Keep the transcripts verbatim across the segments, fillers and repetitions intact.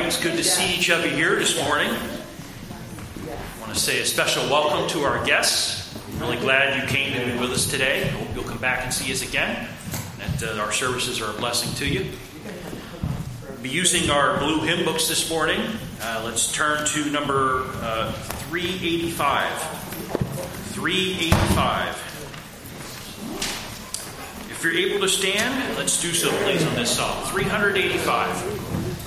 It's good to see each of you here this morning. I want to say a special welcome to our guests. I'm really glad you came to be with us today. I hope you'll come back and see us again, and that uh, our services are a blessing to you. We'll be using our blue hymn books this morning. Uh, let's turn to number uh, three eighty-five. three eighty-five. If you're able to stand, let's do so, please, on this song. three eighty-five.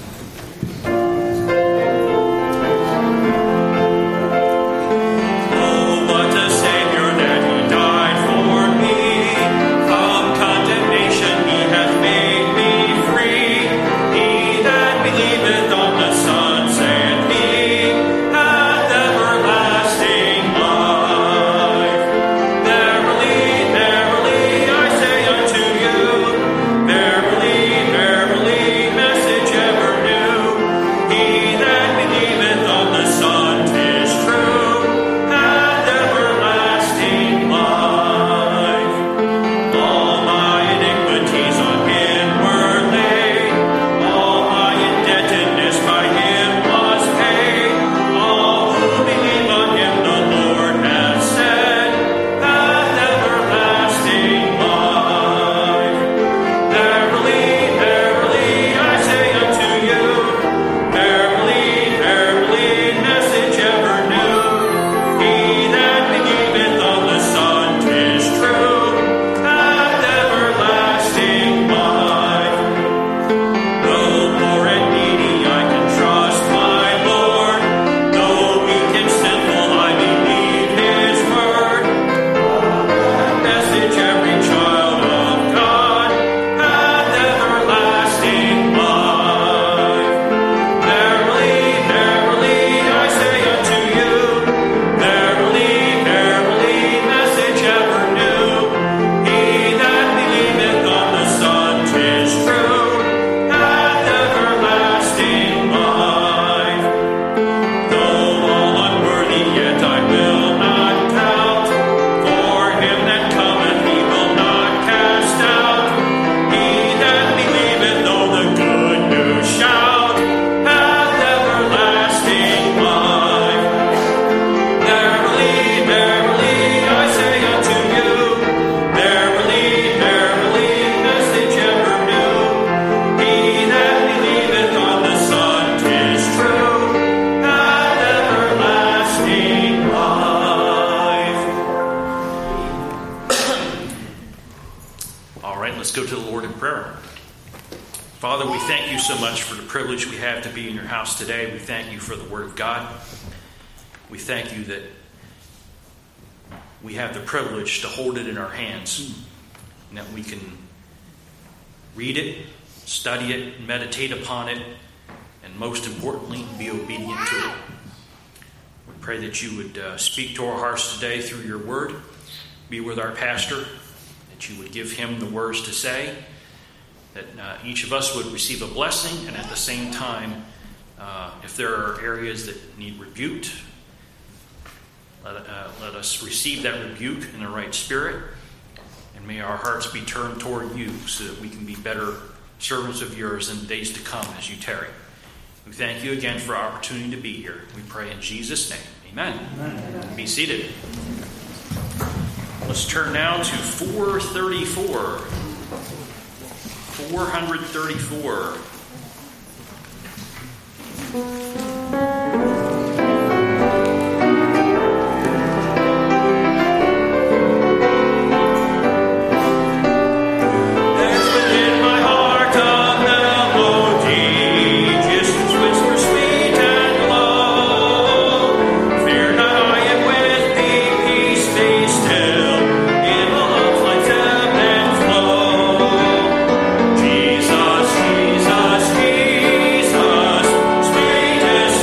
Today, we thank you for the Word of God. We thank you that we have the privilege to hold it in our hands, and that we can read it, study it, meditate upon it, and most importantly, be obedient to it. We pray that you would uh, speak to our hearts today through your Word. Be with our pastor, that you would give him the words to say, that uh, each of us would receive a blessing, and at the same time, Uh, if there are areas that need rebuked, let, uh, let us receive that rebuke in the right spirit, and may our hearts be turned toward you so that we can be better servants of yours in the days to come as you tarry. We thank you again for our opportunity to be here. We pray in Jesus' name. Amen. Amen. Be seated. Let's turn now to four thirty-four. four thirty-four. Jesus,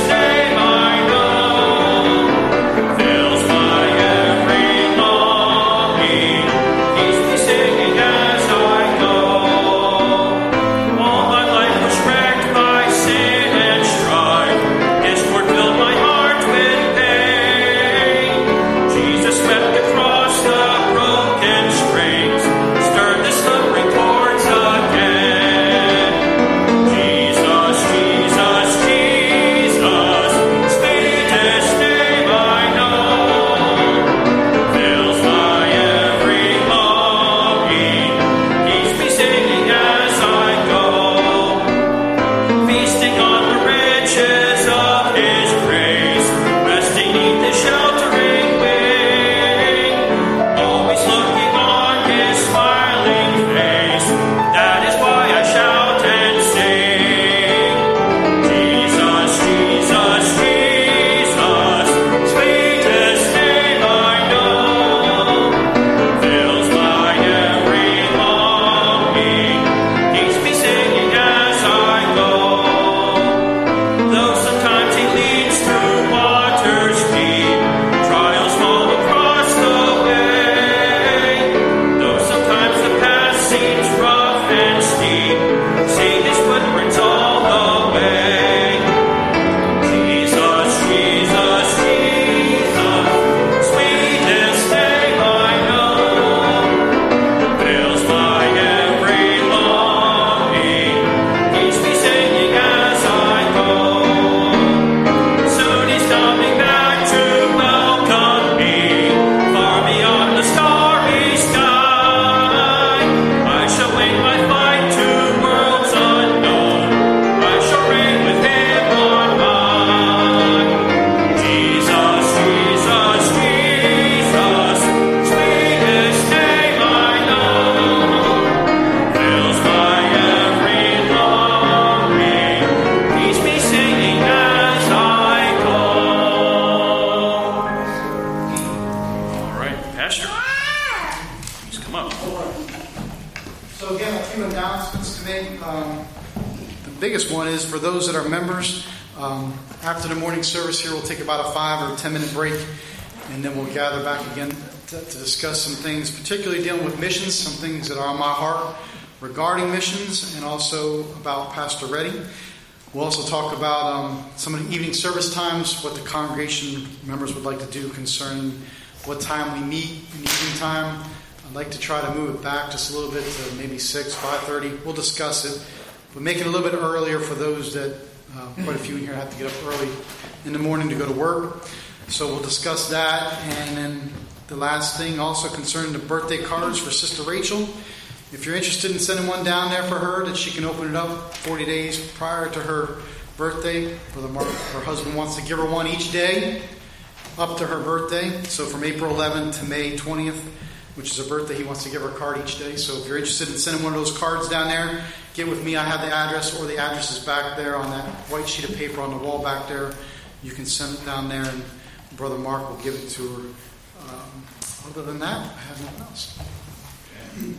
up. So again, a few announcements to make. Um, the biggest one is for those that are members, um, after the morning service here, we'll take about a five or ten minute break, and then we'll gather back again to, to discuss some things, particularly dealing with missions, some things that are on my heart regarding missions, and also about Pastor Reddy. We'll also talk about um, some of the evening service times, what the congregation members would like to do concerning what time we meet in the evening time. I'd like to try to move it back just a little bit to maybe six, five thirty. We'll discuss it. But make it a little bit earlier for those that, uh, quite a few in here have to get up early in the morning to go to work. So we'll discuss that. And then the last thing also concerning the birthday cards for Sister Rachel. If you're interested in sending one down there for her, that she can open it up forty days prior to her birthday. Brother Mark, her husband wants to give her one each day up to her birthday. So from April eleventh to May twentieth, which is her birthday, he wants to give her a card each day. So if you're interested in sending one of those cards down there, get with me. I have the address, or the address is back there on that white sheet of paper on the wall back there. You can send it down there, and Brother Mark will give it to her. Um, other than that, I have nothing else. Okay.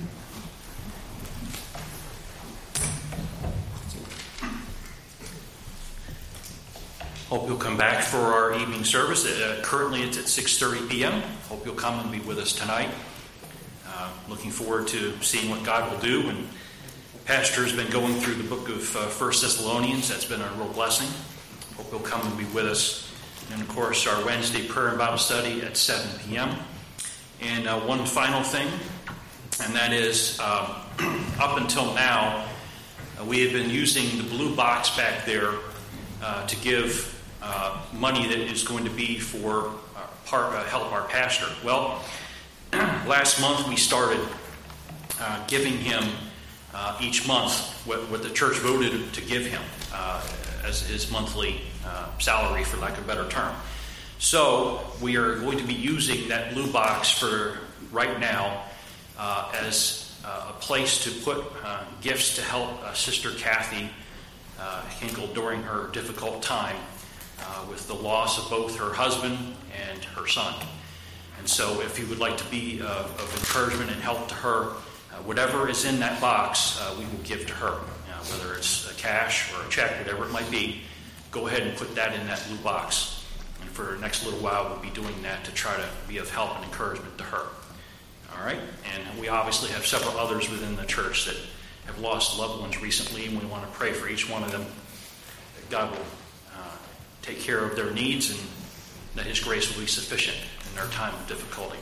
Hope you'll come back for our evening service. Uh, currently it's at six thirty p.m. Hope you'll come and be with us tonight. Uh, looking forward to seeing what God will do. And Pastor has been going through the book of uh, First Thessalonians. That's been a real blessing. Hope you'll come and be with us. And of course, our Wednesday prayer and Bible study at seven p.m. And uh, one final thing, and that is um, up until now, uh, we have been using the blue box back there uh, to give Uh, money that is going to be for uh, part, uh, help our pastor. Well, last month we started uh, giving him uh, each month what, what the church voted to give him uh, as his monthly uh, salary, for lack of a better term. So we are going to be using that blue box for right now uh, as uh, a place to put uh, gifts to help uh, Sister Kathy uh, Hinkle during her difficult time Uh, with the loss of both her husband and her son. And so if you would like to be uh, of encouragement and help to her, uh, whatever is in that box, uh, we will give to her. Uh, whether it's a cash or a check, whatever it might be, go ahead and put that in that blue box. And for the next little while, we'll be doing that to try to be of help and encouragement to her. All right? And we obviously have several others within the church that have lost loved ones recently, and we want to pray for each one of them, that God will take care of their needs, and that His grace will be sufficient in their time of difficulty.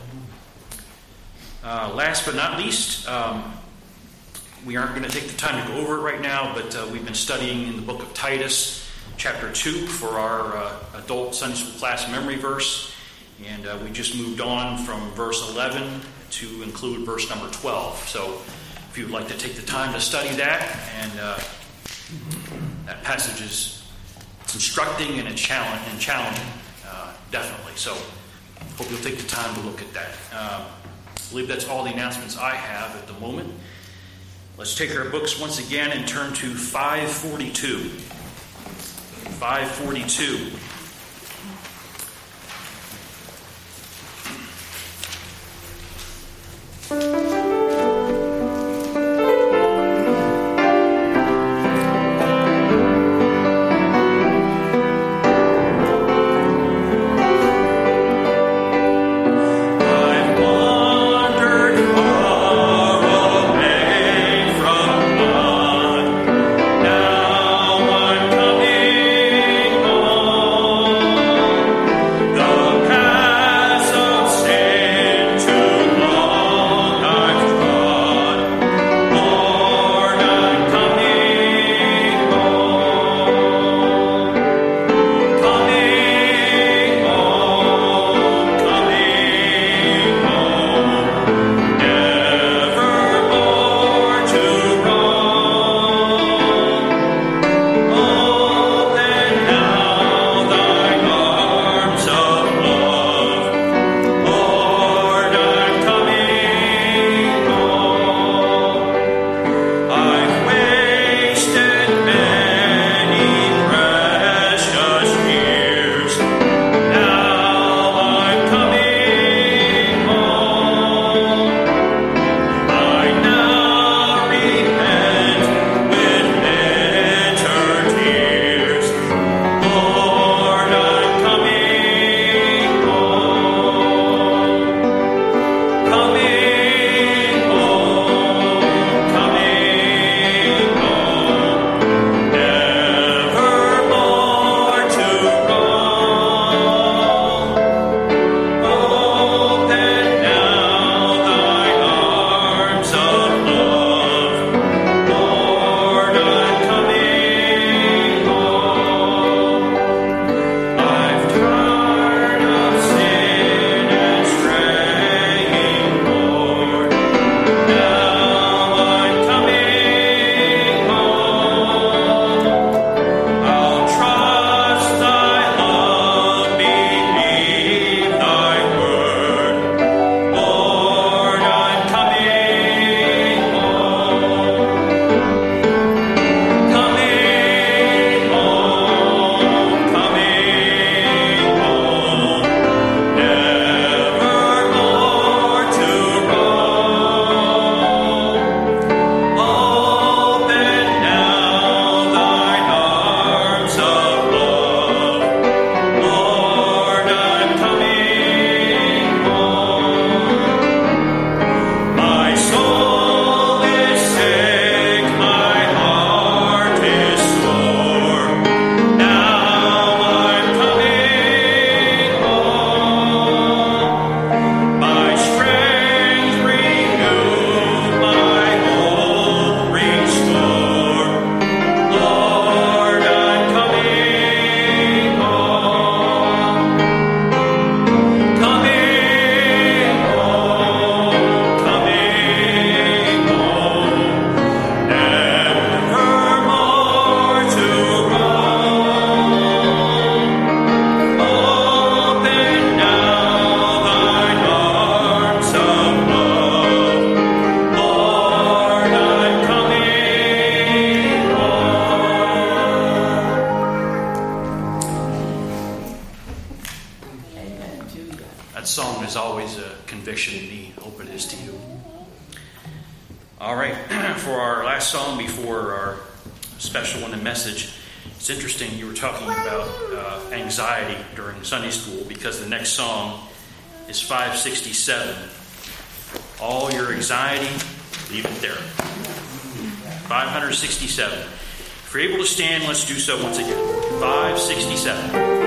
Uh, last but not least, um, we aren't going to take the time to go over it right now, but uh, we've been studying in the book of Titus, chapter two, for our uh, adult Sunday school class memory verse, and uh, we just moved on from verse eleven to include verse number twelve. So if you would like to take the time to study that, and uh, that passage is It's instructing and it's challenge, and challenging, uh, definitely. So, hope you'll take the time to look at that. Um, I believe that's all the announcements I have at the moment. Let's take our books once again and turn to five forty-two. five forty-two. Now I'm coming home. All right, for our last song before our special one and message, it's interesting you were talking about uh, anxiety during Sunday school, because the next song is five sixty-seven. All your anxiety, leave it there. five sixty-seven. If you're able to stand, let's do so once again. five sixty-seven.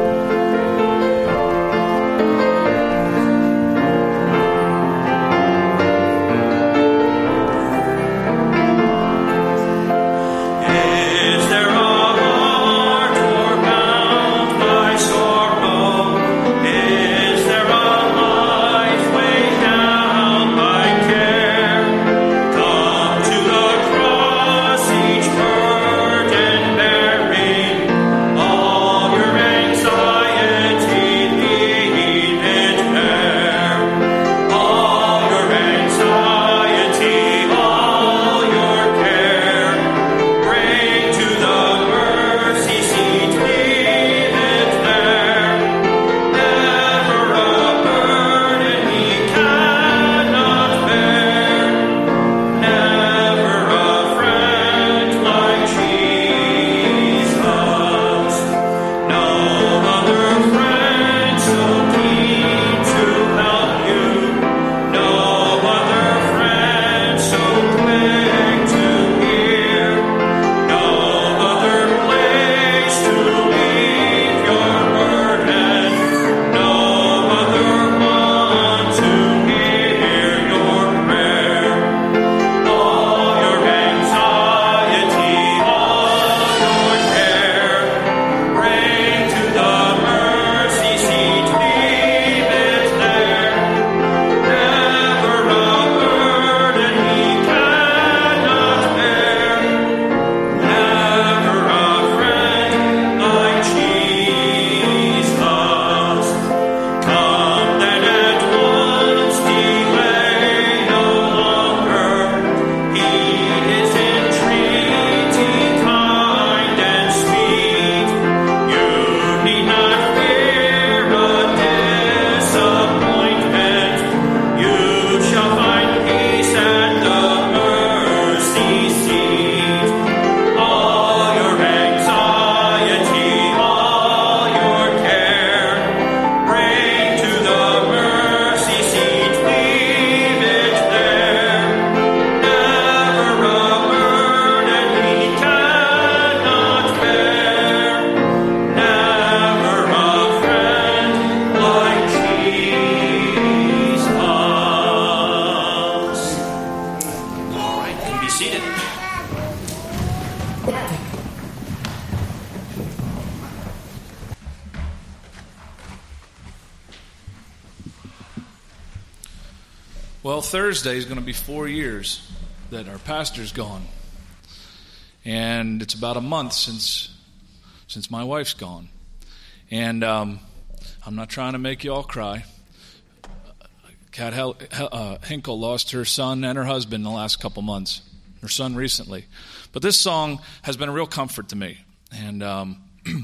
Well, Thursday is going to be four years that our pastor's gone. And it's about a month since since my wife's gone. And um, I'm not trying to make you all cry. Kat Hel- uh, Hinkle lost her son and her husband in the last couple months. Her son recently. But this song has been a real comfort to me. And um,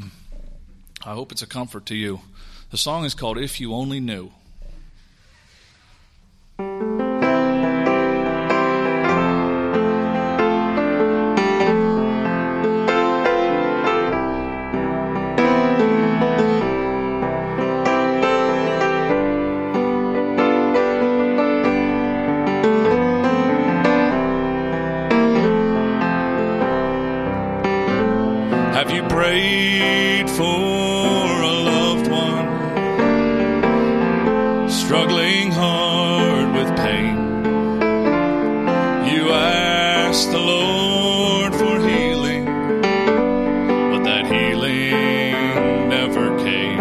I hope it's a comfort to you. The song is called If You Only Knew. Have you prayed for a loved one struggling hard with pain? You asked the Lord for healing, but that healing never came.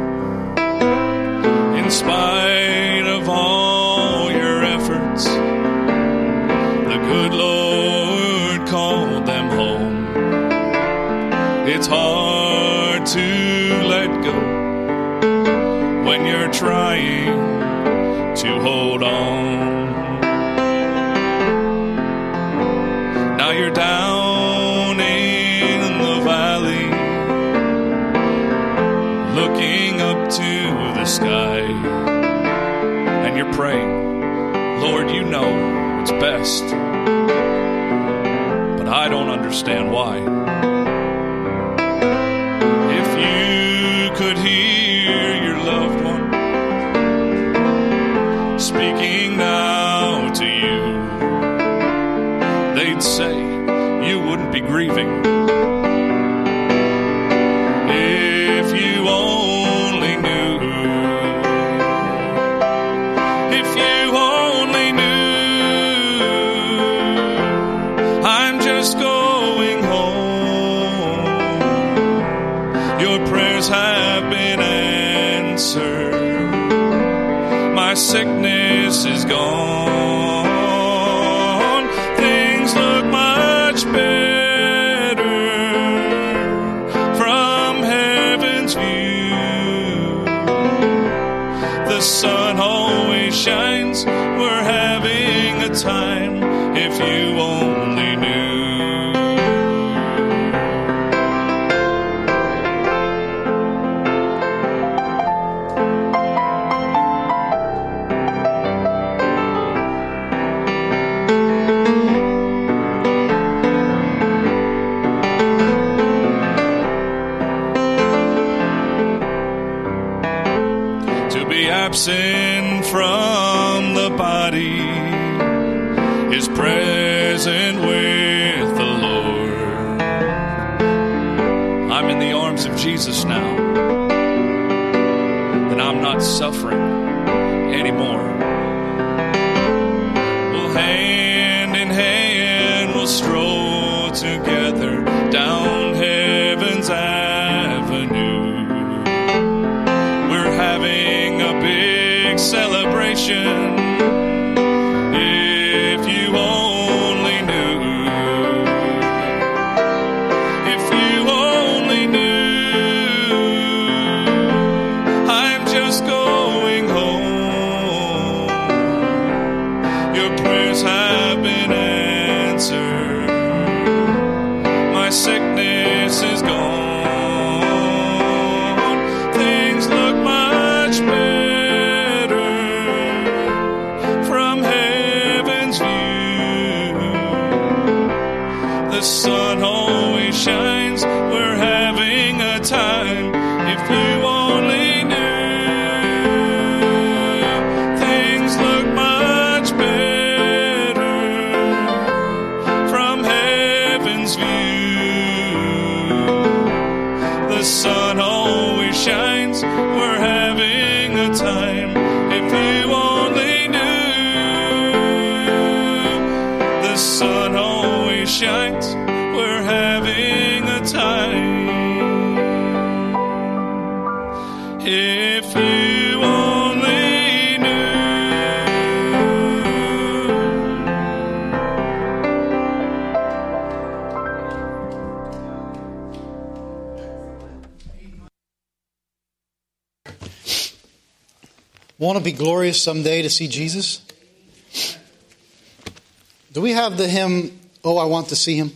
In spite of all your efforts, the good Lord called them home. It's hard to let go when you're trying to hold on. Now you're down in the valley, looking up to the sky, and you're praying, Lord, you know what's best I don't understand why. If you could hear your loved one speaking now to you, they'd say you wouldn't be grieving. If you only knew, if you only knew, I'm just going home. Your prayers have been answered. My sickness is gone. Things look much better from heaven's view. The sun always shines. We're having a time. If you only knew. Absent from the body is present with the Lord. I'm in the arms of Jesus now, and I'm not suffering anymore. Well, hand in hand we'll stroll together down heaven's avenue. We're having a big celebration. If you only knew, if you only knew, I'm just going home. Your prayers have been answered. My sickness is gone. Things look much better. The sun always shines. We're having a time. If you only knew, things look much better from heaven's view. The sun always shines. We're having a time. If you only knew, the sun always shines. We're having a time. If you only knew. Want to be glorious someday to see Jesus? Do we have the hymn, Oh, I Want to See Him?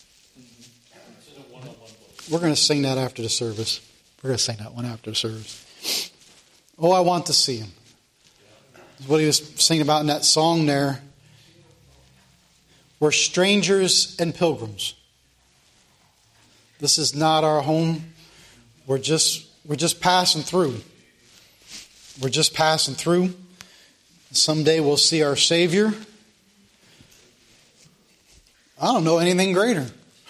We're going to sing that after the service. We're going to sing that one after the service. Oh, I want to see Him. That's what he was singing about in that song there. We're strangers and pilgrims. This is not our home. We're just we're just passing through. We're just passing through. Someday we'll see our Savior. I don't know anything greater.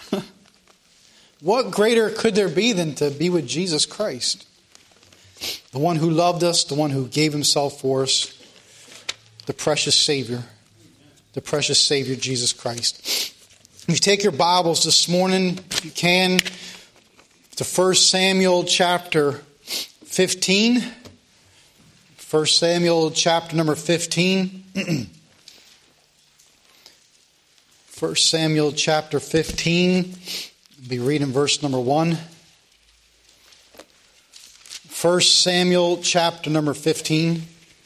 What greater could there be than to be with Jesus Christ? The one who loved us, the one who gave himself for us, the precious Savior, the precious Savior, Jesus Christ. If you take your Bibles this morning, if you can, to First Samuel chapter fifteen. First Samuel chapter number fifteen. First Samuel chapter fifteen. I'll be reading verse number one. First Samuel chapter number fifteen.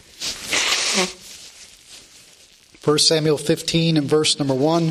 First Samuel fifteen and verse number one.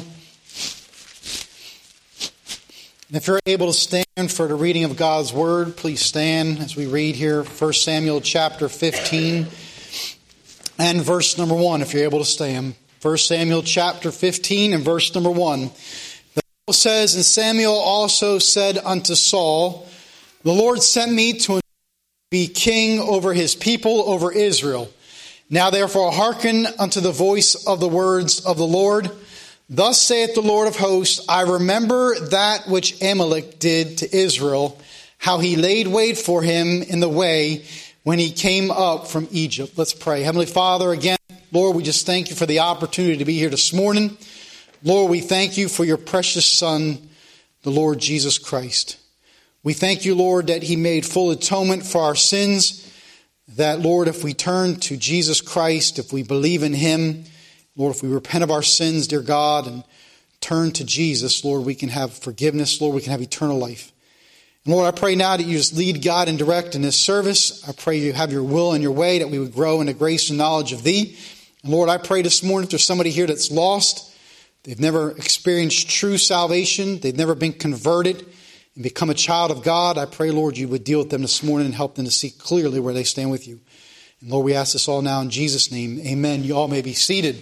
And if you're able to stand for the reading of God's Word, please stand as we read here First Samuel chapter fifteen and verse number one, if you're able to stand. First Samuel chapter fifteen and verse number one. It says, and Samuel also said unto Saul, the Lord sent me to be king over his people, over Israel. Now therefore hearken unto the voice of the words of the Lord. Thus saith the Lord of hosts, I remember that which Amalek did to Israel, how he laid wait for him in the way when he came up from Egypt. Let's pray. Heavenly Father, again, Lord, we just thank you for the opportunity to be here this morning. Lord, we thank you for your precious Son, the Lord Jesus Christ. We thank you, Lord, that he made full atonement for our sins, that, Lord, if we turn to Jesus Christ, if we believe in him, Lord, if we repent of our sins, dear God, and turn to Jesus, Lord, we can have forgiveness, Lord, we can have eternal life. And Lord, I pray now that you just lead, God, and direct in this service. I pray you have your will and your way, that we would grow in the grace and knowledge of thee. And Lord, I pray this morning if there's somebody here that's lost, they've never experienced true salvation, they've never been converted and become a child of God, I pray, Lord, you would deal with them this morning and help them to see clearly where they stand with you. And Lord, we ask this all now in Jesus' name. Amen. You all may be seated.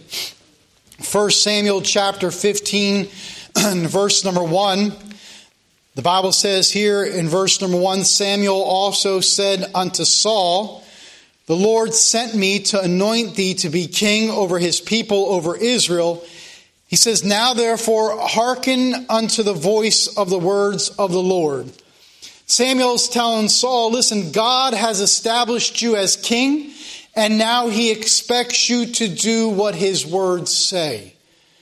First Samuel chapter fifteen, verse number one. The Bible says here in verse number one, Samuel also said unto Saul, the Lord sent me to anoint thee to be king over his people, over Israel. He says, now therefore hearken unto the voice of the words of the Lord. Samuel's telling Saul, listen, God has established you as king, and now he expects you to do what his words say.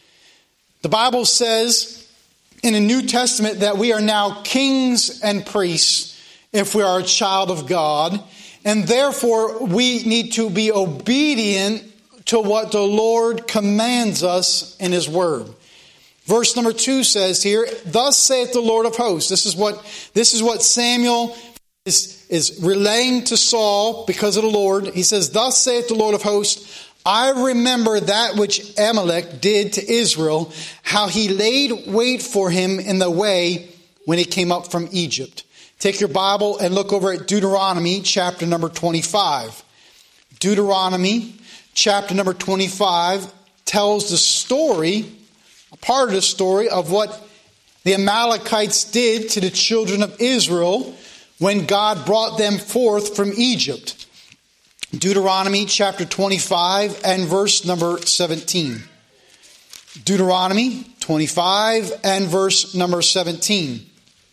The Bible says in the New Testament that we are now kings and priests if we are a child of God, and therefore we need to be obedient to what the Lord commands us in his word. Verse number two says here, thus saith the Lord of hosts. This is what, this is what Samuel is, is relaying to Saul because of the Lord. He says, thus saith the Lord of hosts, I remember that which Amalek did to Israel, how he laid wait for him in the way when he came up from Egypt. Take your Bible and look over at Deuteronomy chapter number twenty-five. Deuteronomy chapter number twenty-five tells the story, a part of the story of what the Amalekites did to the children of Israel when God brought them forth from Egypt. Deuteronomy chapter twenty-five and verse number seventeen. Deuteronomy twenty-five and verse number seventeen.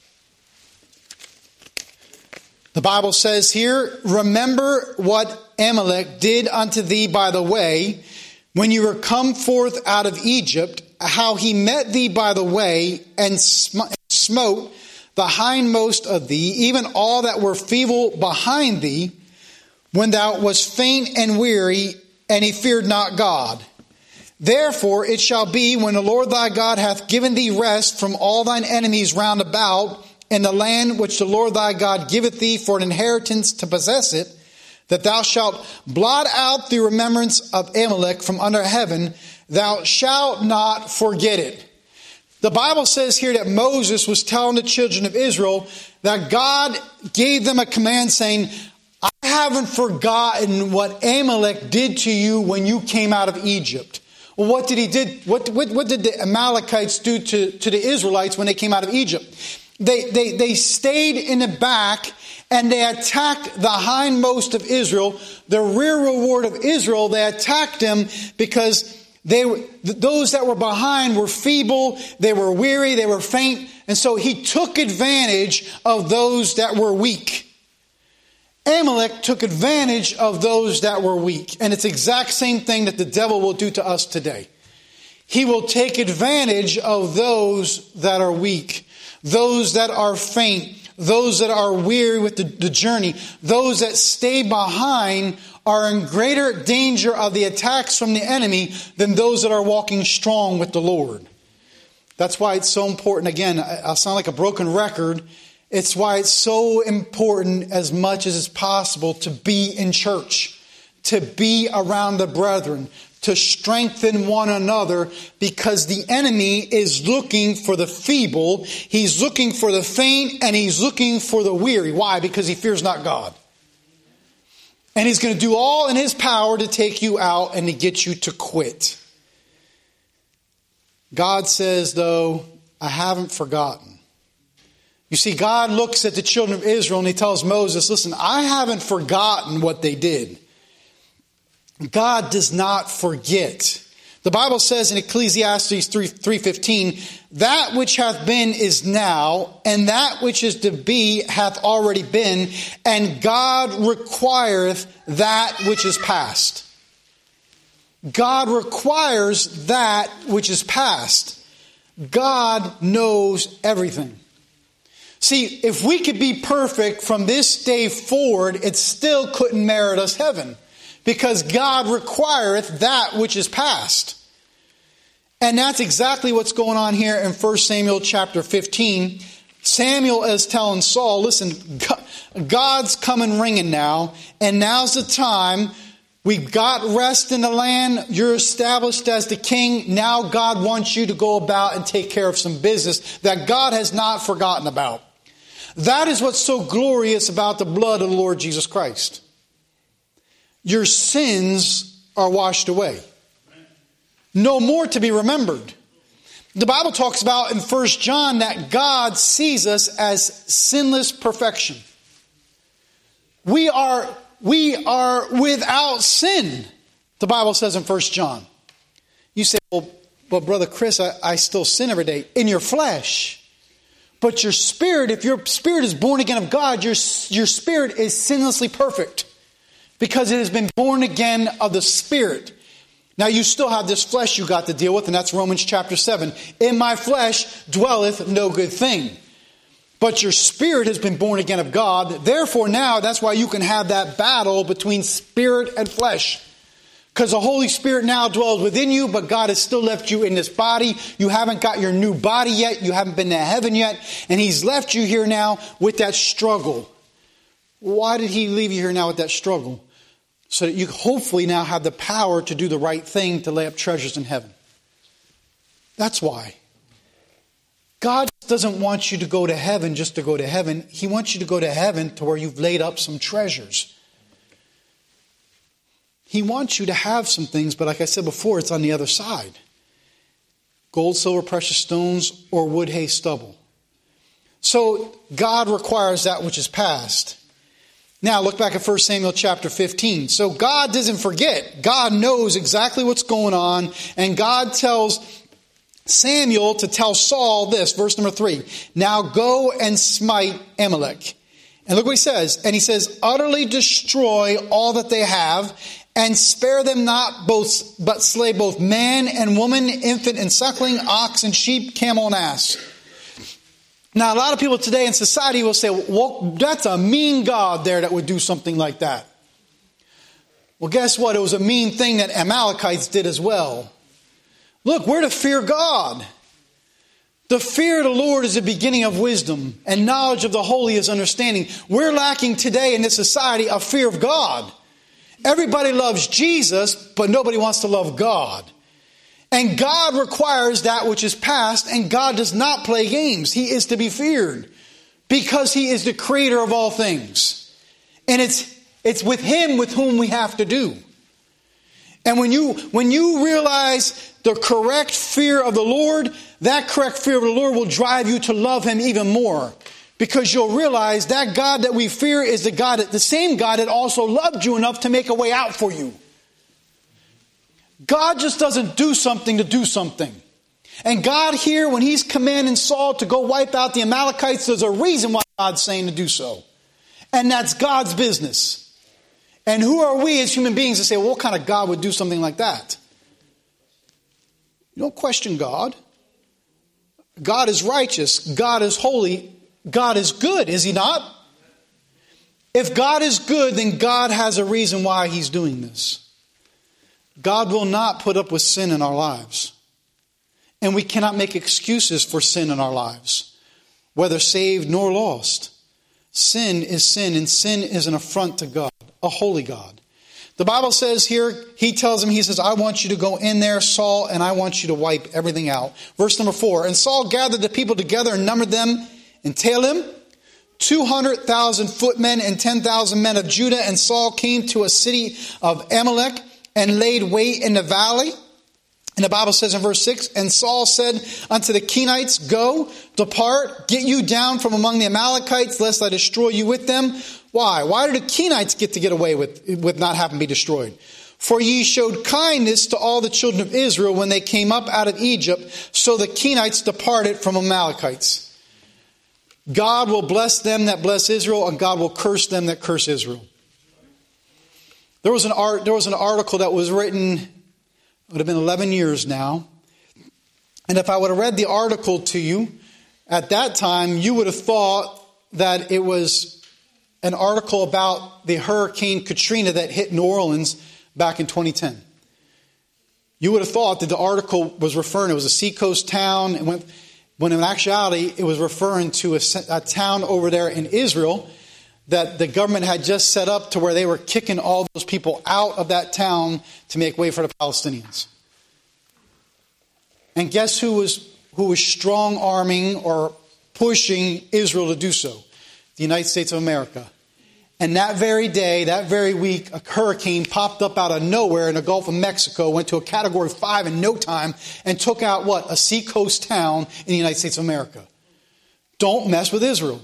The Bible says here, remember what Amalek did unto thee by the way, when you were come forth out of Egypt, how he met thee by the way, and sm- smote the hindmost of thee, even all that were feeble behind thee, when thou wast faint and weary, and he feared not God. Therefore it shall be, when the Lord thy God hath given thee rest from all thine enemies round about, in the land which the Lord thy God giveth thee for an inheritance to possess it, that thou shalt blot out the remembrance of Amalek from under heaven, thou shalt not forget it. The Bible says here that Moses was telling the children of Israel that God gave them a command saying, I haven't forgotten what Amalek did to you when you came out of Egypt. Well, what did he did? What, what, what did the Amalekites do to, to the Israelites when they came out of Egypt? They, they, they stayed in the back and they attacked the hindmost of Israel, the rear reward of Israel. They attacked them because they were, those that were behind were feeble, they were weary, they were faint. And so he took advantage of those that were weak. Amalek took advantage of those that were weak. And it's the exact same thing that the devil will do to us today. He will take advantage of those that are weak, those that are faint, those that are weary with the, the journey, those that stay behind are in greater danger of the attacks from the enemy than those that are walking strong with the Lord. That's why it's so important. Again, I'll sound like a broken record. It's why it's so important as much as it's possible to be in church, to be around the brethren, to strengthen one another, because the enemy is looking for the feeble, he's looking for the faint, and he's looking for the weary. Why? Because he fears not God. And he's going to do all in his power to take you out and to get you to quit. God says, though, I haven't forgotten. You see, God looks at the children of Israel and he tells Moses, listen, I haven't forgotten what they did. God does not forget. The Bible says in Ecclesiastes three fifteen, that which hath been is now, and that which is to be hath already been, and God requireth that which is past. God requires that which is past. God knows everything. See, if we could be perfect from this day forward, it still couldn't merit us heaven. Because God requireth that which is past. And that's exactly what's going on here in First Samuel chapter fifteen. Samuel is telling Saul, listen, God's coming ringing now. And now's the time. We've got rest in the land. You're established as the king. Now God wants you to go about and take care of some business that God has not forgotten about. That is what's so glorious about the blood of the Lord Jesus Christ. Your sins are washed away. No more to be remembered. The Bible talks about in First John that God sees us as sinless perfection. We are, we are without sin, the Bible says in First John. You say, well, but Brother Chris, I, I still sin every day. In your flesh. But your spirit, if your spirit is born again of God, your, your spirit is sinlessly perfect. Because it has been born again of the Spirit. Now you still have this flesh you got to deal with, and that's Romans chapter seven. In my flesh dwelleth no good thing. But your spirit has been born again of God. Therefore now, that's why you can have that battle between spirit and flesh. Because the Holy Spirit now dwells within you, but God has still left you in this body. You haven't got your new body yet. You haven't been to heaven yet. And He's left you here now with that struggle. Why did He leave you here now with that struggle? So that you hopefully now have the power to do the right thing to lay up treasures in heaven. That's why. God doesn't want you to go to heaven just to go to heaven. He wants you to go to heaven to where you've laid up some treasures. He wants you to have some things, but like I said before, it's on the other side. Gold, silver, precious stones, or wood, hay, stubble. So God requires that which is past. Now look back at First Samuel chapter fifteen. So God doesn't forget. God knows exactly what's going on. And God tells Samuel to tell Saul this, verse number three. Now go and smite Amalek. And look what he says. And he says, utterly destroy all that they have, and spare them not, both, but slay both man and woman, infant and suckling, ox and sheep, camel and ass. Now, a lot of people today in society will say, well, that's a mean God there that would do something like that. Well, guess what? It was a mean thing that Amalekites did as well. Look, we're to fear God. The fear of the Lord is the beginning of wisdom, and knowledge of the holy is understanding. We're lacking today in this society a fear of God. Everybody loves Jesus, but nobody wants to love God. And God requires that which is past, and God does not play games. He is to be feared because He is the creator of all things. And it's it's with Him with whom we have to do. And when you when you realize the correct fear of the Lord, that correct fear of the Lord will drive you to love Him even more. Because you'll realize that God that we fear is the God, that, the same God that also loved you enough to make a way out for you. God just doesn't do something to do something. And God here, when He's commanding Saul to go wipe out the Amalekites, there's a reason why God's saying to do so. And that's God's business. And who are we as human beings to say, well, what kind of God would do something like that? You don't question God. God is righteous. God is holy. God is good, is He not? If God is good, then God has a reason why He's doing this. God will not put up with sin in our lives. And we cannot make excuses for sin in our lives, whether saved nor lost. Sin is sin, and sin is an affront to God, a holy God. The Bible says here, He tells him, He says, I want you to go in there, Saul, and I want you to wipe everything out. Verse number four, and Saul gathered the people together and numbered them in Telem, two hundred thousand footmen and ten thousand men of Judah. And Saul came to a city of Amalek and laid wait in the valley. And the Bible says in verse six, and Saul said unto the Kenites, go, depart, get you down from among the Amalekites, lest I destroy you with them. Why? Why did the Kenites get to get away with, with not having to be destroyed? For ye showed kindness to all the children of Israel when they came up out of Egypt, so the Kenites departed from Amalekites. God will bless them that bless Israel, and God will curse them that curse Israel. There was an art, there was an article that was written, it would have been eleven years now. And if I would have read the article to you at that time, you would have thought that it was an article about the Hurricane Katrina that hit New Orleans back in twenty ten. You would have thought that the article was referring, it was a seacoast town, and went, when in actuality it was referring to a, a town over there in Israel that the government had just set up to where they were kicking all those people out of that town to make way for the Palestinians. And guess who was who was strong-arming or pushing Israel to do so? The United States of America. And that very day, that very week, a hurricane popped up out of nowhere in the Gulf of Mexico, went to a category five in no time, and took out what? A seacoast town in the United States of America. Don't mess with Israel.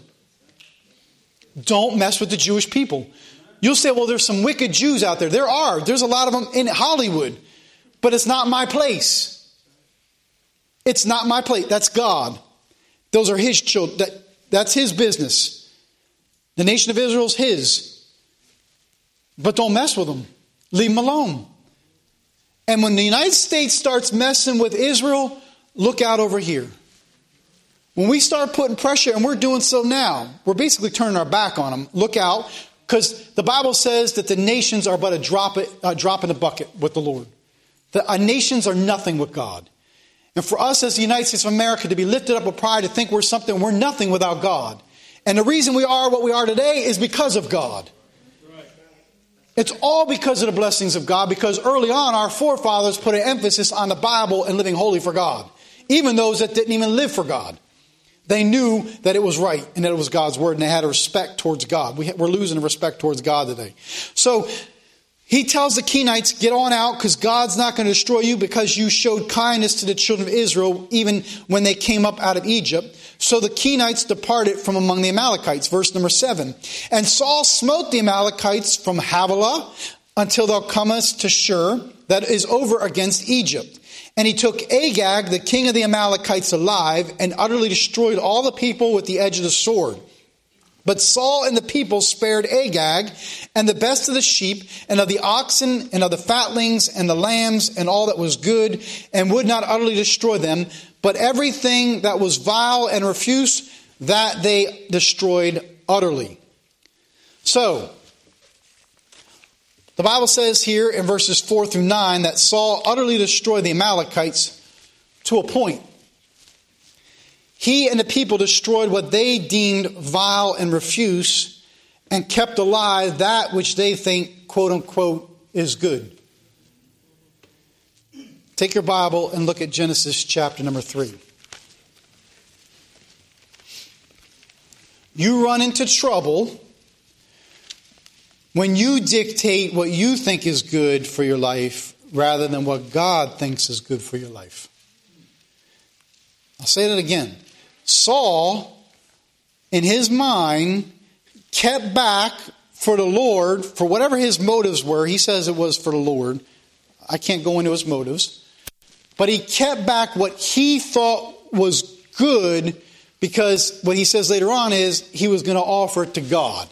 Don't mess with the Jewish people. You'll say, well, there's some wicked Jews out there. There are. There's a lot of them in Hollywood. But it's not my place. It's not my place. That's God. Those are his children. That, that's his business. The nation of Israel is his. But don't mess with them. Leave them alone. And when the United States starts messing with Israel, look out over here. When we start putting pressure, and we're doing so now, we're basically turning our back on them. Look out, because the Bible says that the nations are but a drop, a drop in the bucket with the Lord. The uh, nations are nothing with God. And for us as the United States of America to be lifted up with pride, to think we're something, we're nothing without God. And the reason we are what we are today is because of God. It's all because of the blessings of God, because early on our forefathers put an emphasis on the Bible and living holy for God. Even those that didn't even live for God. They knew that it was right and that it was God's word, and they had a respect towards God. We, we're losing respect towards God today. So he tells the Kenites, get on out, because God's not going to destroy you because you showed kindness to the children of Israel even when they came up out of Egypt. So the Kenites departed from among the Amalekites. Verse number seven. And Saul smote the Amalekites from Havilah until thou comest to Shur, that is over against Egypt. And he took Agag, the king of the Amalekites, alive, and utterly destroyed all the people with the edge of the sword. But Saul and the people spared Agag, and the best of the sheep, and of the oxen, and of the fatlings, and the lambs, and all that was good, and would not utterly destroy them. But everything that was vile and refuse, that they destroyed utterly. So, the Bible says here in verses four through nine that Saul utterly destroyed the Amalekites to a point. He and the people destroyed what they deemed vile and refuse, and kept alive that which they think, quote unquote, is good. Take your Bible and look at Genesis chapter number three. You run into trouble when you dictate what you think is good for your life rather than what God thinks is good for your life. I'll say that again. Saul, in his mind, kept back for the Lord, for whatever his motives were. He says it was for the Lord. I can't go into his motives. But he kept back what he thought was good, because what he says later on is he was going to offer it to God.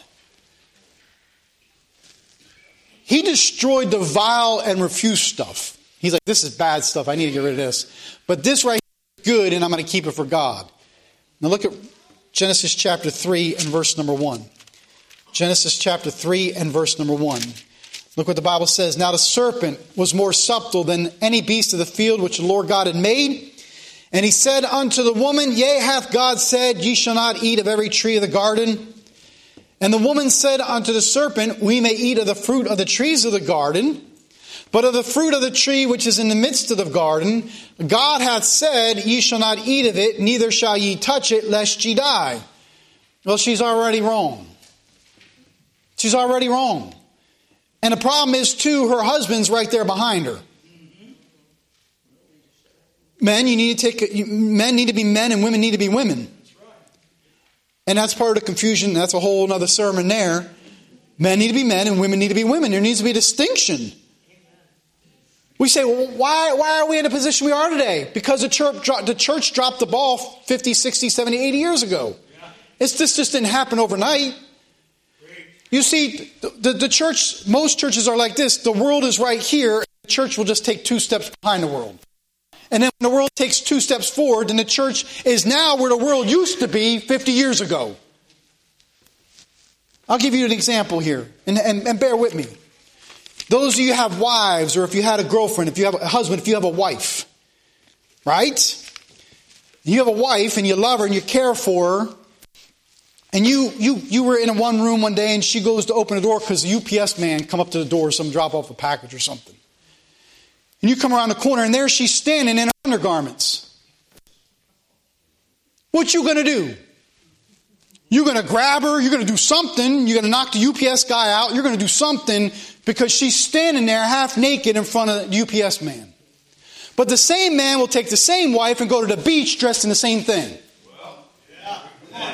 He destroyed the vile and refuse stuff. He's like, this is bad stuff. I need to get rid of this. But this right here is good, and I'm going to keep it for God. Now look at Genesis chapter three and verse number one. Genesis chapter three and verse number one. Look what the Bible says. Now the serpent was more subtle than any beast of the field which the Lord God had made. And he said unto the woman, yea, hath God said, ye shall not eat of every tree of the garden? And the woman said unto the serpent, we may eat of the fruit of the trees of the garden, but of the fruit of the tree which is in the midst of the garden, God hath said, ye shall not eat of it, neither shall ye touch it, lest ye die. Well, she's already wrong. She's already wrong. And the problem is, too, her husband's right there behind her. Men, you need to take. Men need to be men, and women need to be women. And that's part of the confusion. That's a whole other sermon there. Men need to be men, and women need to be women. There needs to be a distinction. We say, well, why, why are we in the position we are today? Because the church, the church dropped the ball fifty, sixty, seventy, eighty years ago. It's, this just didn't happen overnight. You see, the, the church, most churches are like this. The world is right here. And the church will just take two steps behind the world. And then when the world takes two steps forward, then the church is now where the world used to be fifty years ago. I'll give you an example here. And, and, and bear with me. Those of you who have wives, or if you had a girlfriend, if you have a husband, if you have a wife, right? You have a wife and you love her and you care for her. And you you you were in one room one day and she goes to open the door because the U P S man come up to the door or some drop off a package or something. And you come around the corner and there she's standing in her undergarments. What you going to do? You're going to grab her. You're going to do something. You're going to knock the U P S guy out. You're going to do something because she's standing there half naked in front of the U P S man. But the same man will take the same wife and go to the beach dressed in the same thing. Well, yeah. Yeah.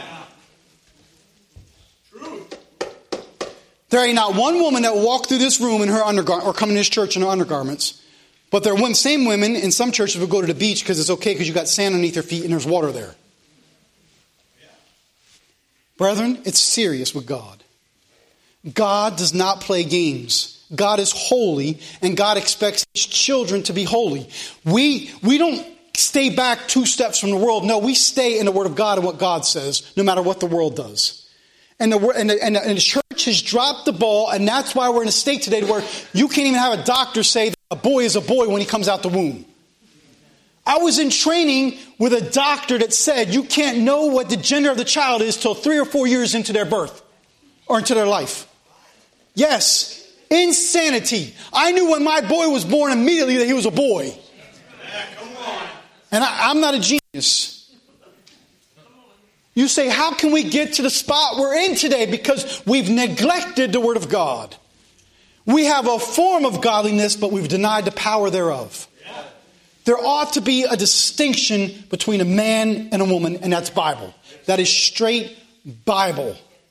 True. There ain't not one woman that will walk through this room in her undergarment or come in this church in her undergarments. But there are one same women in some churches will go to the beach because it's okay because you got sand underneath your feet and there's water there. Brethren, it's serious with God. God does not play games. God is holy, and God expects His children to be holy. We, we don't stay back two steps from the world. No, we stay in the Word of God and what God says, no matter what the world does. And the, and the, and the, and the church has dropped the ball, and that's why we're in a state today where you can't even have a doctor say that a boy is a boy when he comes out the womb. I was in training with a doctor that said you can't know what the gender of the child is till three or four years into their birth or into their life. Yes, insanity. I knew when my boy was born immediately that he was a boy. Yeah, come on. And I, I'm not a genius. You say, how can we get to the spot we're in today? Because we've neglected the Word of God. We have a form of godliness, but we've denied the power thereof. There ought to be a distinction between a man and a woman, and that's Bible. That is straight Bible.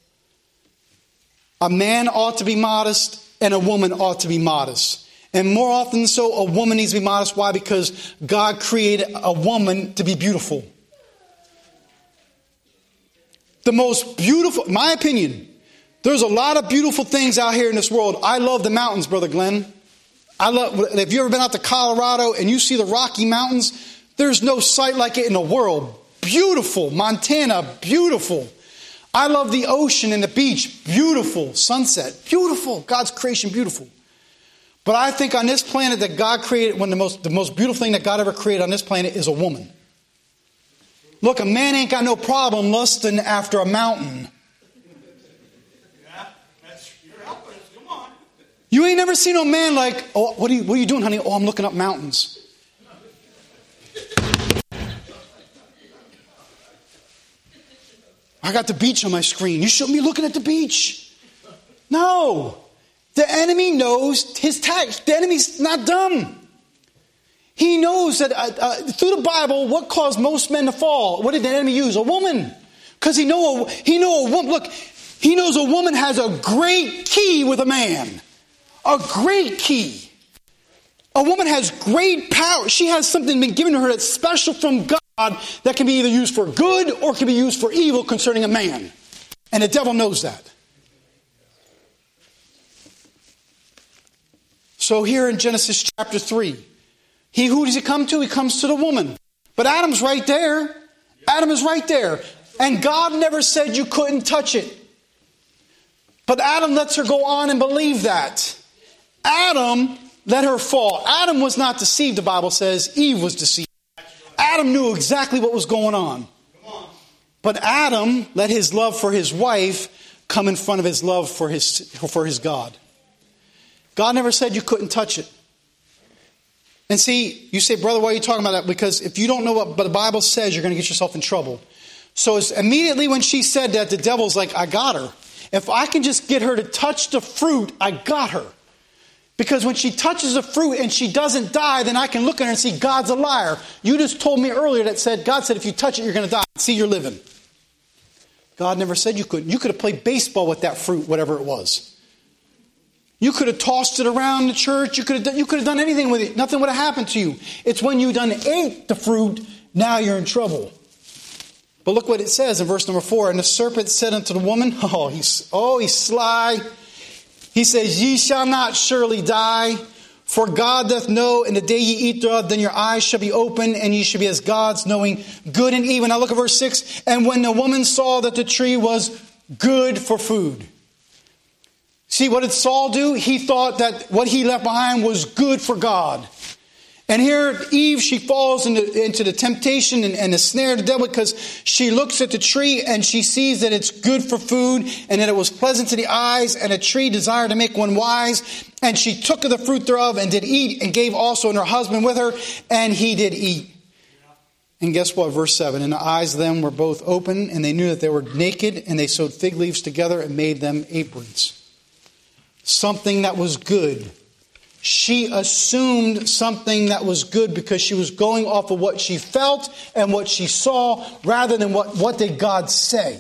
A man ought to be modest, and a woman ought to be modest. And more often than so, a woman needs to be modest. Why? Because God created a woman to be beautiful. The most beautiful, my opinion, there's a lot of beautiful things out here in this world. I love the mountains, Brother Glenn. I love. If you ever been out to Colorado and you see the Rocky Mountains, there's no sight like it in the world. Beautiful. Montana, beautiful. I love the ocean and the beach. Beautiful. Sunset. Beautiful. God's creation, beautiful. But I think on this planet that God created, one of the most, the most beautiful thing that God ever created on this planet is a woman. Look, a man ain't got no problem lusting after a mountain. You ain't never seen a man like, oh, what are you, what are you doing, honey? Oh, I'm looking up mountains. I got the beach on my screen. You shouldn't be looking at the beach. No. The enemy knows his tactics. The enemy's not dumb. He knows that uh, uh, through the Bible, what caused most men to fall? What did the enemy use? A woman. Because he know a, he know a woman. Look, he knows a woman has a great key with a man. A great key. A woman has great power. She has something been given to her that's special from God that can be either used for good or can be used for evil concerning a man. And the devil knows that. So here in Genesis chapter three, he, who does he come to? He comes to the woman. But Adam's right there. Adam is right there. And God never said you couldn't touch it. But Adam lets her go on and believe that. Adam let her fall. Adam was not deceived, the Bible says. Eve was deceived. Adam knew exactly what was going on. But Adam let his love for his wife come in front of his love for his, for his God. God never said you couldn't touch it. And see, you say, brother, why are you talking about that? Because if you don't know what the Bible says, you're going to get yourself in trouble. So it's immediately when she said that, the devil's like, I got her. If I can just get her to touch the fruit, I got her. Because when she touches the fruit and she doesn't die, then I can look at her and see God's a liar. You just told me earlier that said, God said if you touch it, you're going to die. See, you're living. God never said you couldn't. You could have played baseball with that fruit, whatever it was. You could have tossed it around the church. You could have done, you could have done anything with it. Nothing would have happened to you. It's when you done ate the fruit, now you're in trouble. But look what it says in verse number four. And the serpent said unto the woman, oh, he's, oh, he's sly. He says, ye shall not surely die, for God doth know in the day ye eat thereof, then your eyes shall be open, and ye shall be as gods, knowing good and evil. Now look at verse six. And when the woman saw that the tree was good for food. See, what did Saul do? He thought that what he left behind was good for God. And here Eve, she falls into, into the temptation and, and the snare of the devil because she looks at the tree and she sees that it's good for food and that it was pleasant to the eyes and a tree desired to make one wise. And she took of the fruit thereof and did eat and gave also unto her husband with her, and he did eat. And guess what? Verse seven. And the eyes of them were both open, and they knew that they were naked, and they sewed fig leaves together and made them aprons. Something that was good. She assumed something that was good because she was going off of what she felt and what she saw rather than what, what did God say.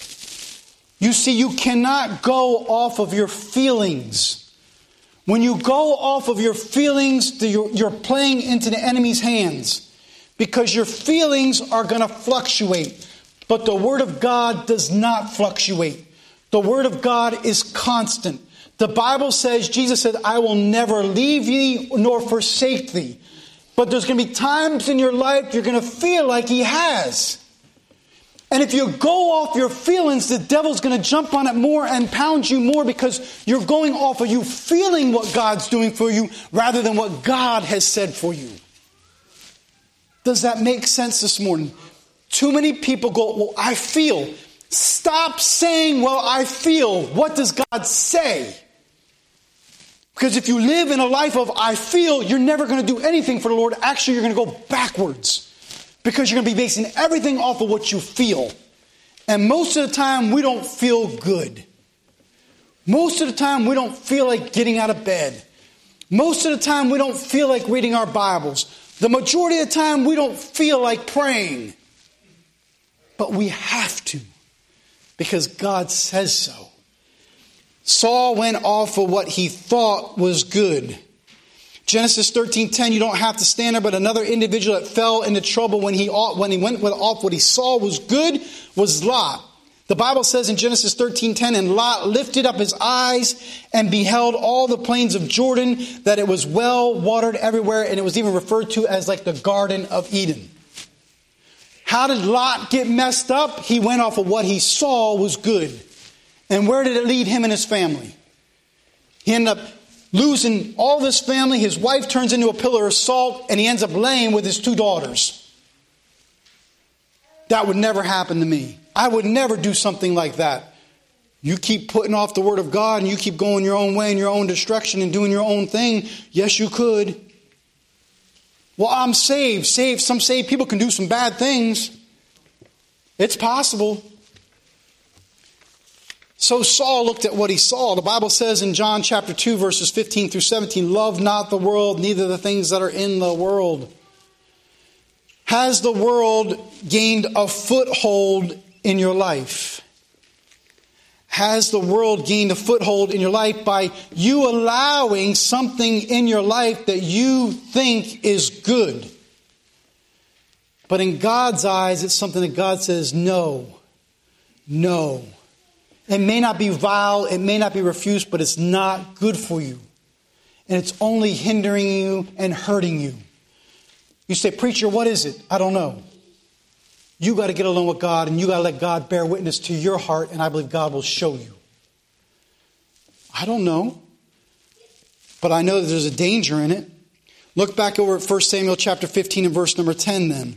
You see, you cannot go off of your feelings. When you go off of your feelings, you're playing into the enemy's hands because your feelings are going to fluctuate. But the Word of God does not fluctuate. The Word of God is constant. The Bible says, Jesus said, I will never leave thee nor forsake thee. But there's going to be times in your life you're going to feel like He has. And if you go off your feelings, the devil's going to jump on it more and pound you more because you're going off of you feeling what God's doing for you rather than what God has said for you. Does that make sense this morning? Too many people go, well, I feel. Stop saying, well, I feel. What does God say? Because if you live in a life of I feel, you're never going to do anything for the Lord. Actually, you're going to go backwards. Because you're going to be basing everything off of what you feel. And most of the time, we don't feel good. Most of the time, we don't feel like getting out of bed. Most of the time, we don't feel like reading our Bibles. The majority of the time, we don't feel like praying. But we have to. Because God says so. Saul went off of what he thought was good. Genesis thirteen ten, you don't have to stand there, but another individual that fell into trouble when he when he went with off what he saw was good was Lot. The Bible says in Genesis thirteen ten, and Lot lifted up his eyes and beheld all the plains of Jordan, that it was well watered everywhere, and it was even referred to as like the Garden of Eden. How did Lot get messed up? He went off of what he saw was good. And where did it lead him and his family? He ended up losing all of his family. His wife turns into a pillar of salt, and he ends up laying with his two daughters. That would never happen to me. I would never do something like that. You keep putting off the Word of God and you keep going your own way in your own destruction and doing your own thing. Yes, you could. Well, I'm saved. Saved. Some saved people can do some bad things. It's possible. So Saul looked at what he saw. The Bible says in John chapter two, verses fifteen through seventeen, love not the world, neither the things that are in the world. Has the world gained a foothold in your life? Has the world gained a foothold in your life by you allowing something in your life that you think is good? But in God's eyes, it's something that God says, no, no. It may not be vile, it may not be refused, but it's not good for you. And it's only hindering you and hurting you. You say, preacher, what is it? I don't know. You got to get along with God, and you got to let God bear witness to your heart, and I believe God will show you. I don't know. But I know that there's a danger in it. Look back over at First Samuel chapter fifteen and verse number ten then.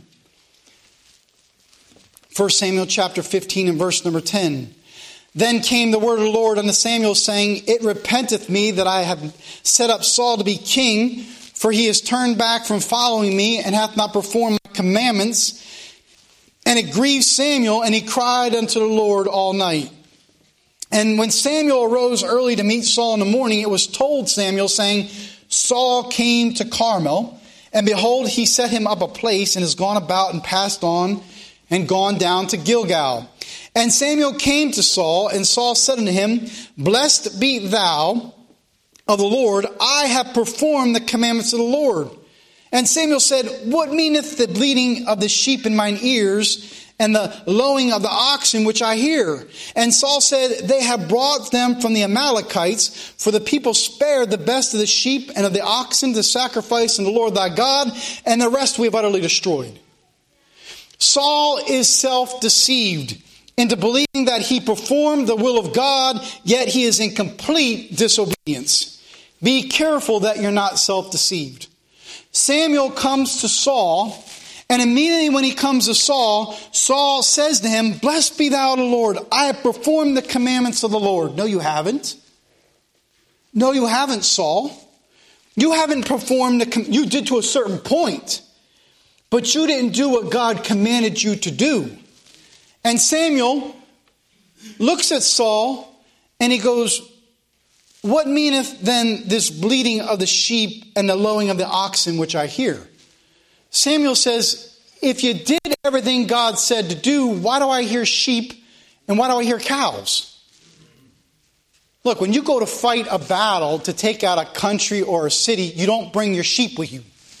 First Samuel chapter fifteen and verse number ten. Then came the word of the Lord unto Samuel, saying, it repenteth me that I have set up Saul to be king, for he has turned back from following me, and hath not performed my commandments. And it grieved Samuel, and he cried unto the Lord all night. And when Samuel arose early to meet Saul in the morning, it was told Samuel, saying, Saul came to Carmel, and behold, he set him up a place, and has gone about and passed on and gone down to Gilgal. And Samuel came to Saul, and Saul said unto him, Blessed be thou of the Lord, I have performed the commandments of the Lord. And Samuel said, What meaneth the bleating of the sheep in mine ears, and the lowing of the oxen which I hear? And Saul said, They have brought them from the Amalekites, for the people spared the best of the sheep and of the oxen to sacrifice unto the Lord thy God, and the rest we have utterly destroyed. Saul is self-deceived into believing that he performed the will of God, yet he is in complete disobedience. Be careful that you're not self-deceived. Samuel comes to Saul, and immediately when he comes to Saul, Saul says to him, Blessed be thou the Lord, I have performed the commandments of the Lord. No, you haven't. No, you haven't, Saul. You haven't performed the, com- you did to a certain point, but you didn't do what God commanded you to do. And Samuel looks at Saul, and he goes, What meaneth then this bleating of the sheep and the lowing of the oxen which I hear? Samuel says, If you did everything God said to do, why do I hear sheep and why do I hear cows? Look, when you go to fight a battle to take out a country or a city, you don't bring your sheep with you.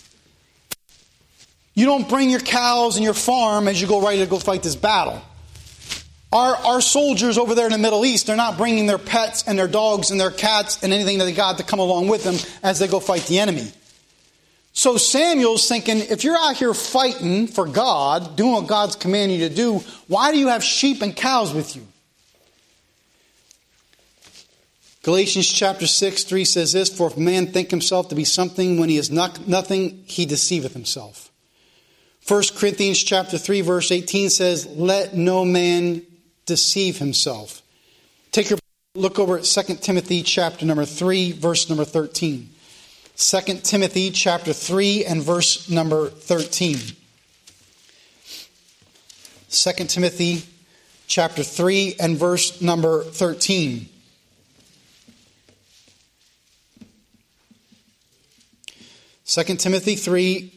You don't bring your cows and your farm as you go ready to go fight this battle. Our, our soldiers over there in the Middle East, they're not bringing their pets and their dogs and their cats and anything that they got to come along with them as they go fight the enemy. So Samuel's thinking, if you're out here fighting for God, doing what God's commanding you to do, why do you have sheep and cows with you? Galatians chapter six, three says this, For if man think himself to be something when he is not, nothing, he deceiveth himself. First Corinthians chapter three, verse eighteen says, Let no man deceive himself. Take your look over at Second Timothy chapter number three, verse number thirteen. Second Timothy chapter three and verse number thirteen. Second Timothy chapter three and verse number thirteen. Second Timothy three,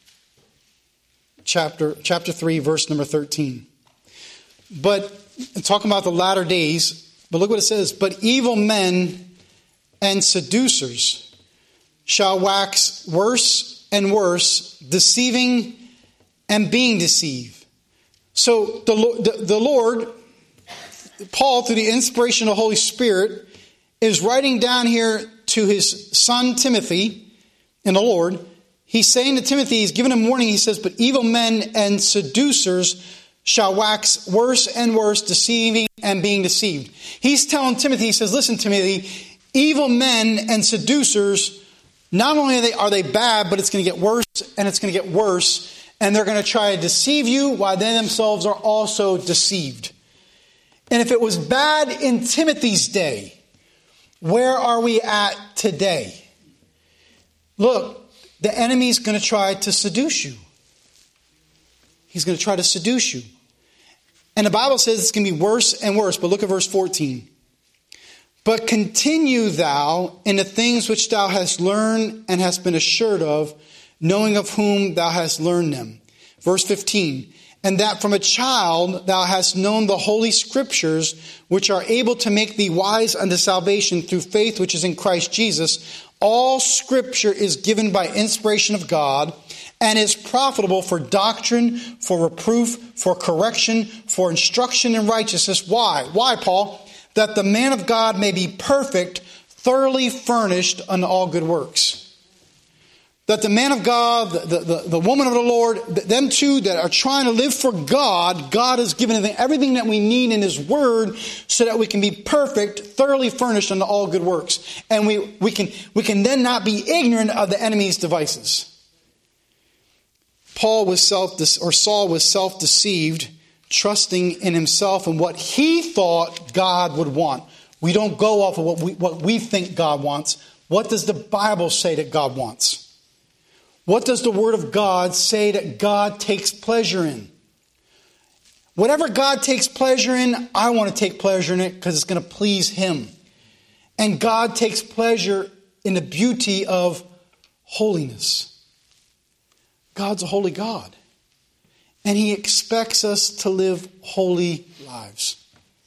chapter chapter three, verse number thirteen. But talking about the latter days, but look what it says. But evil men and seducers shall wax worse and worse, deceiving and being deceived. So the, the, the Lord, Paul, through the inspiration of the Holy Spirit, is writing down here to his son Timothy in the Lord. He's saying to Timothy, he's giving him warning. He says, but evil men and seducers shall wax worse and worse, deceiving and being deceived. He's telling Timothy, he says, listen, Timothy, evil men and seducers, not only are they, are they bad, but it's going to get worse and it's going to get worse. And they're going to try to deceive you while they themselves are also deceived. And if it was bad in Timothy's day, where are we at today? Look, the enemy's going to try to seduce you. He's going to try to seduce you. And the Bible says it's going to be worse and worse. But look at verse fourteen. But continue thou in the things which thou hast learned and hast been assured of, knowing of whom thou hast learned them. Verse fifteen. And that from a child thou hast known the holy scriptures, which are able to make thee wise unto salvation through faith which is in Christ Jesus. All scripture is given by inspiration of God and is profitable for doctrine, for reproof, for correction, for instruction in righteousness. Why? Why, Paul? That the man of God may be perfect, thoroughly furnished unto all good works. That the man of God, the, the, the woman of the Lord, them two that are trying to live for God, God has given them everything that we need in His Word so that we can be perfect, thoroughly furnished unto all good works. And we, we can we can then not be ignorant of the enemy's devices. Paul was self or Saul was self-deceived, trusting in himself and what he thought God would want. We don't go off of what we what we think God wants. What does the Bible say that God wants? What does the Word of God say that God takes pleasure in? Whatever God takes pleasure in, I want to take pleasure in it because it's going to please Him. And God takes pleasure in the beauty of holiness. God's a holy God. And He expects us to live holy lives.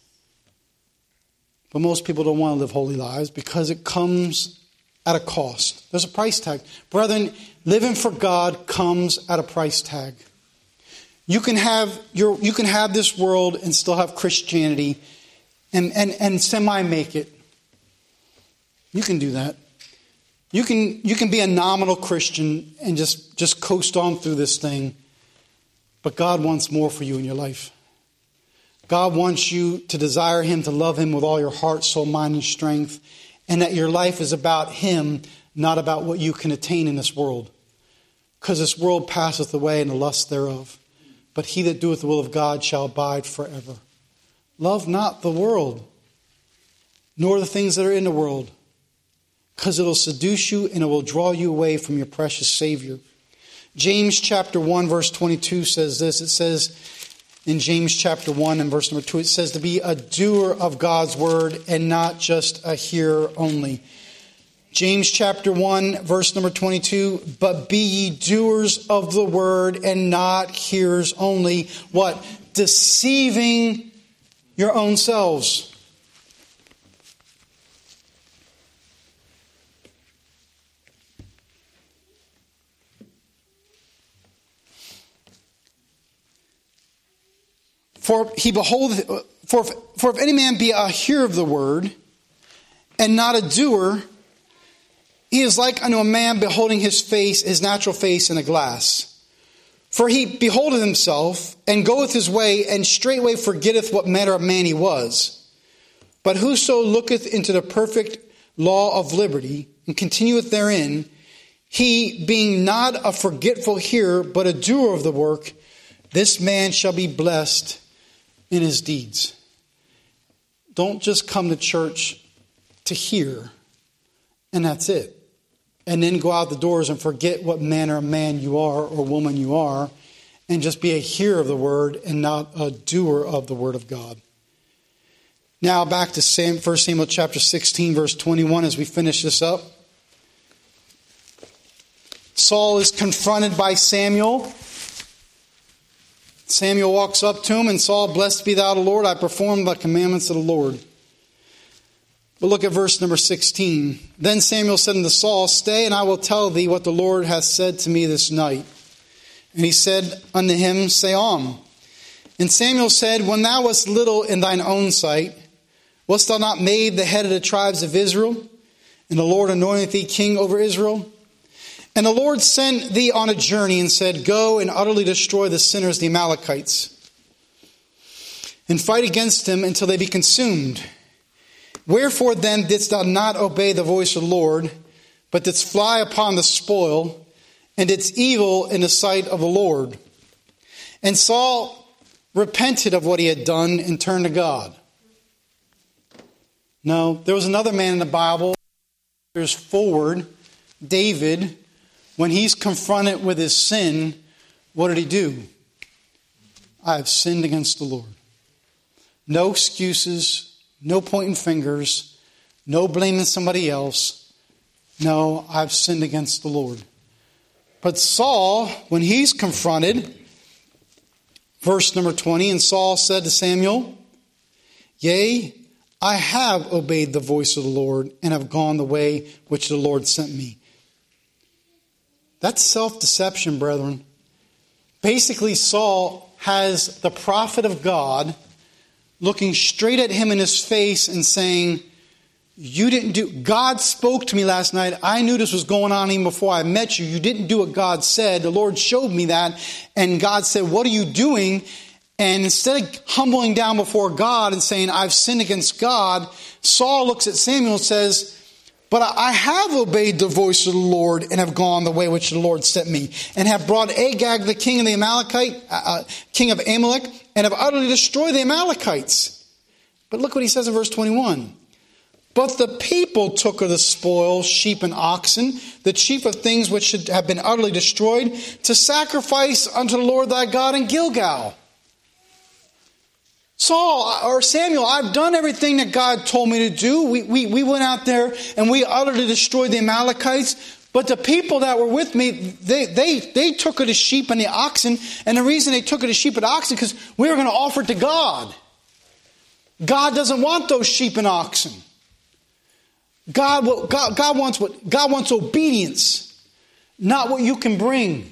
But most people don't want to live holy lives because it comes at a cost. There's a price tag. Brethren, living for God comes at a price tag. You can have your you can have this world and still have Christianity and, and, and semi-make it. You can do that. You can you can be a nominal Christian and just, just coast on through this thing. But God wants more for you in your life. God wants you to desire Him, to love Him with all your heart, soul, mind, and strength. And that your life is about Him, not about what you can attain in this world. Because this world passeth away and the lust thereof. But he that doeth the will of God shall abide forever. Love not the world, nor the things that are in the world. Because it will seduce you and it will draw you away from your precious Savior. James chapter one verse twenty-two says this. It says in James chapter one and verse number two, it says to be a doer of God's word and not just a hearer only. James chapter one verse number twenty-two, but be ye doers of the word and not hearers only. What? Deceiving your own selves. For he beholdeth, for, for if any man be a hearer of the word, and not a doer, he is like unto a man beholding his face, his natural face in a glass. For he beholdeth himself, and goeth his way, and straightway forgetteth what manner of man he was. But whoso looketh into the perfect law of liberty, and continueth therein, he being not a forgetful hearer, but a doer of the work, this man shall be blessed in his deeds. Don't just come to church to hear, and that's it. And then go out the doors and forget what manner of man you are or woman you are, and just be a hearer of the word and not a doer of the word of God. Now back to First Samuel chapter sixteen, verse twenty-one, as we finish this up. Saul is confronted by Samuel. Samuel walks up to him, and Saul, blessed be thou the Lord, I perform the commandments of the Lord. But look at verse number sixteen. Then Samuel said unto Saul, stay, and I will tell thee what the Lord hath said to me this night. And he said unto him, say on. And Samuel said, when thou wast little in thine own sight, wast thou not made the head of the tribes of Israel? And the Lord anointed thee king over Israel? And the Lord sent thee on a journey and said, go and utterly destroy the sinners, the Amalekites, and fight against them until they be consumed. Wherefore then didst thou not obey the voice of the Lord, but didst fly upon the spoil, and didst evil in the sight of the Lord? And Saul repented of what he had done and turned to God. No, there was another man in the Bible, there's forward, David. When he's confronted with his sin, what did he do? I have sinned against the Lord. No excuses, no pointing fingers, no blaming somebody else. No, I've sinned against the Lord. But Saul, when he's confronted, verse number twenty, and Saul said to Samuel, yea, I have obeyed the voice of the Lord and have gone the way which the Lord sent me. That's self-deception, brethren. Basically, Saul has the prophet of God looking straight at him in his face and saying, you didn't do, God spoke to me last night. I knew this was going on even before I met you. You didn't do what God said. The Lord showed me that. And God said, what are you doing? And instead of humbling down before God and saying, I've sinned against God, Saul looks at Samuel and says, but I have obeyed the voice of the Lord and have gone the way which the Lord sent me, and have brought Agag, the king of the Amalekite, uh, king of Amalek, and have utterly destroyed the Amalekites. But look what he says in verse twenty-one. But the people took of the spoil, sheep and oxen, the chief of things which should have been utterly destroyed, to sacrifice unto the Lord thy God in Gilgal. Saul or Samuel, I've done everything that God told me to do. We, we, we went out there and we utterly destroyed the Amalekites. But the people that were with me, they, they, they took of the sheep and the oxen. And the reason they took of the sheep and the oxen, because we were going to offer it to God. God doesn't want those sheep and oxen. God, will, God, God wants what? God wants obedience, not what you can bring.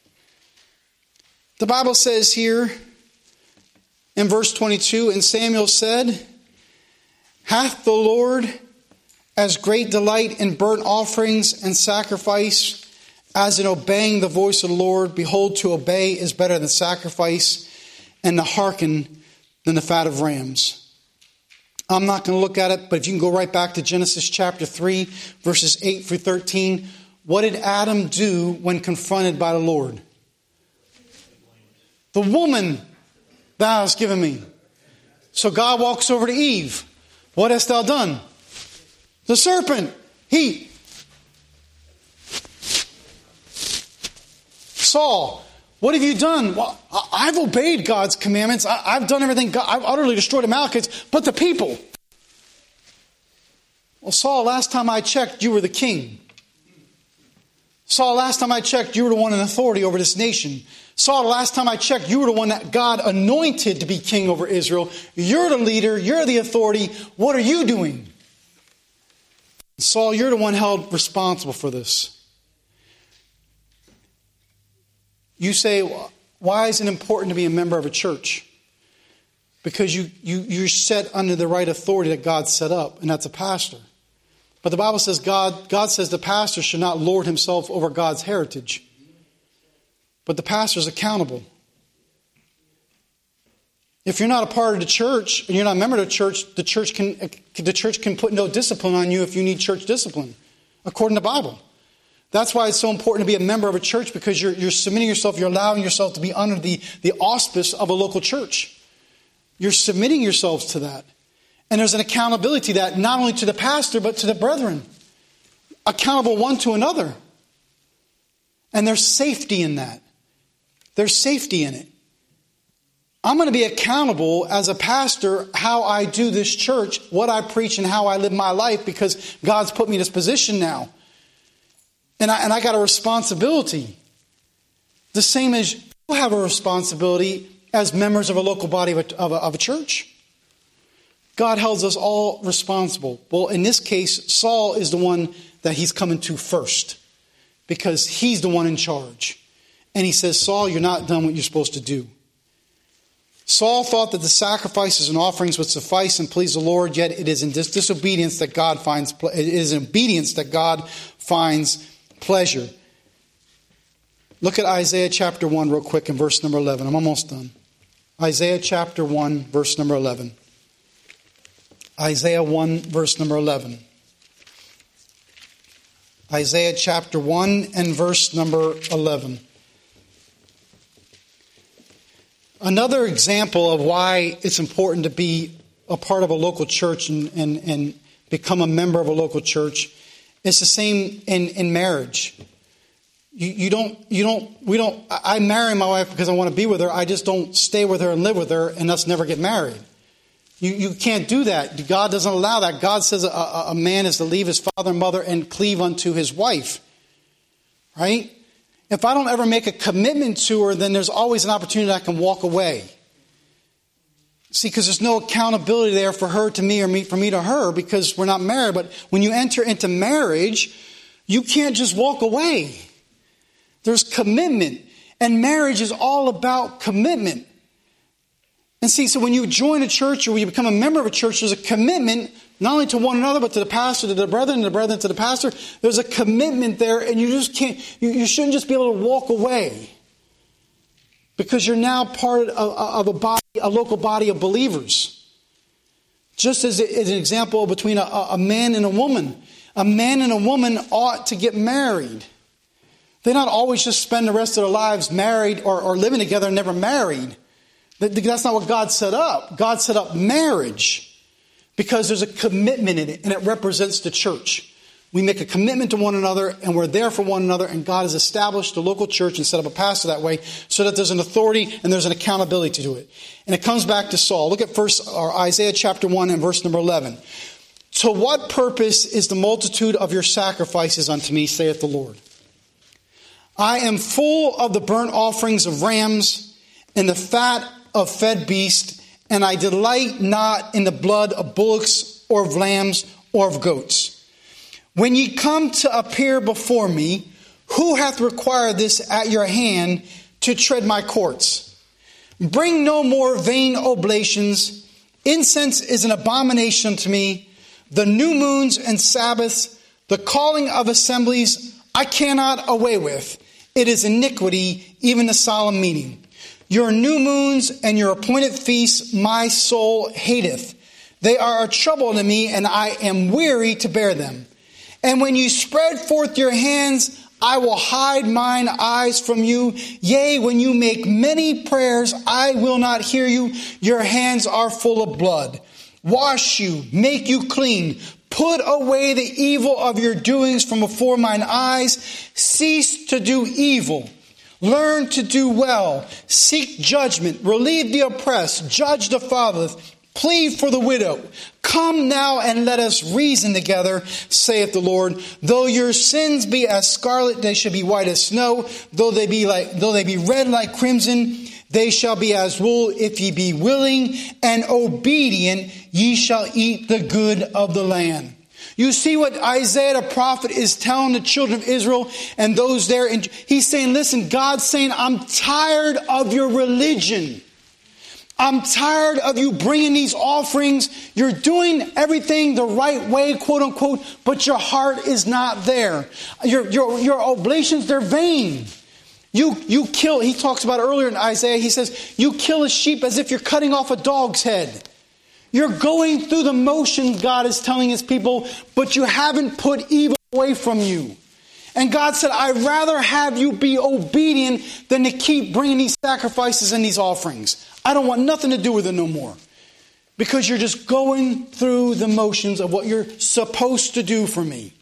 The Bible says here in verse twenty-two, and Samuel said, hath the Lord as great delight in burnt offerings and sacrifice as in obeying the voice of the Lord? Behold, to obey is better than sacrifice, and to hearken than the fat of rams. I'm not going to look at it, but if you can go right back to Genesis chapter three, verses eight through thirteen. What did Adam do when confronted by the Lord? The woman thou hast given me. So God walks over to Eve. What hast thou done? The serpent, he. Saul, what have you done? Well, I've obeyed God's commandments. I've done everything. God, I've utterly destroyed the Amalekites, but the people. Well, Saul, last time I checked, you were the king. Saul, last time I checked, you were the one in authority over this nation. Saul, last time I checked, you were the one that God anointed to be king over Israel. You're the leader. You're the authority. What are you doing? Saul, you're the one held responsible for this. You say, why is it important to be a member of a church? Because you, you, you're set under the right authority that God set up, and that's a pastor. But the Bible says God, God says the pastor should not lord himself over God's heritage. But the pastor is accountable. If you're not a part of the church and you're not a member of the church, the church can the church can put no discipline on you if you need church discipline, according to the Bible. That's why it's so important to be a member of a church, because you're, you're submitting yourself, you're allowing yourself to be under the, the auspice of a local church. You're submitting yourselves to that. And there's an accountability to that, not only to the pastor, but to the brethren. Accountable one to another. And there's safety in that. There's safety in it. I'm going to be accountable as a pastor how I do this church, what I preach, and how I live my life, because God's put me in this position now. And I, and I got a responsibility. The same as you have a responsibility as members of a local body of a, of a, of a church. God holds us all responsible. Well, in this case, Saul is the one that he's coming to first, because he's the one in charge. And he says, Saul, you're not done what you're supposed to do. Saul thought that the sacrifices and offerings would suffice and please the Lord, yet it is in dis- disobedience that God finds ple- it is in obedience that God finds pleasure. Look at Isaiah chapter one real quick in verse number eleven. I'm almost done. Isaiah chapter one, verse number eleven. Isaiah one, verse number eleven. Isaiah chapter one and verse number eleven. Another example of why it's important to be a part of a local church and, and, and become a member of a local church. It's the same in, in marriage. You, you don't, you don't, we don't, I marry my wife because I want to be with her. I just don't stay with her and live with her and us never get married. You, you can't do that. God doesn't allow that. God says a, a, a man is to leave his father and mother and cleave unto his wife. Right? If I don't ever make a commitment to her, then there's always an opportunity I can walk away. See, because there's no accountability there for her to me or me for me to her, because we're not married. But when you enter into marriage, you can't just walk away. There's commitment. And marriage is all about commitment. And see, so when you join a church or when you become a member of a church, there's a commitment not only to one another, but to the pastor, to the brethren, and the brethren to the pastor. There's a commitment there, and you just can't, you, you shouldn't just be able to walk away. Because you're now part of, of a body, a local body of believers. Just as, as an example between a, a man and a woman. A man and a woman ought to get married. They not always just spend the rest of their lives married or, or living together and never married. That's not what God set up. God set up marriage because there's a commitment in it, and it represents the church. We make a commitment to one another, and we're there for one another, and God has established a local church and set up a pastor that way so that there's an authority and there's an accountability to do it. And it comes back to Saul. Look at first or Isaiah chapter one and verse number eleven. To what purpose is the multitude of your sacrifices unto me, saith the Lord? I am full of the burnt offerings of rams and the fat of fed beasts, and I delight not in the blood of bullocks or of lambs or of goats. When ye come to appear before me, who hath required this at your hand to tread my courts? Bring no more vain oblations. Incense is an abomination to me. The new moons and Sabbaths, the calling of assemblies, I cannot away with. It is iniquity, even a solemn meeting. Your new moons and your appointed feasts my soul hateth. They are a trouble to me, and I am weary to bear them. And when you spread forth your hands, I will hide mine eyes from you. Yea, when you make many prayers, I will not hear you. Your hands are full of blood. Wash you, make you clean. Put away the evil of your doings from before mine eyes. Cease to do evil. Learn to do well. Seek judgment. Relieve the oppressed. Judge the fatherless. Plead for the widow. Come now and let us reason together, saith the Lord. Though your sins be as scarlet, they shall be white as snow. Though they be like, though they be red like crimson, they shall be as wool. If ye be willing and obedient, ye shall eat the good of the land. You see what Isaiah the prophet is telling the children of Israel and those there. And he's saying, listen, God's saying, I'm tired of your religion. I'm tired of you bringing these offerings. You're doing everything the right way, quote unquote, but your heart is not there. Your, your, your oblations, they're vain. You, you kill, he talks about earlier in Isaiah, he says, you kill a sheep as if you're cutting off a dog's head. You're going through the motions, God is telling his people, but you haven't put evil away from you. And God said, I'd rather have you be obedient than to keep bringing these sacrifices and these offerings. I don't want nothing to do with it no more. Because you're just going through the motions of what you're supposed to do for me.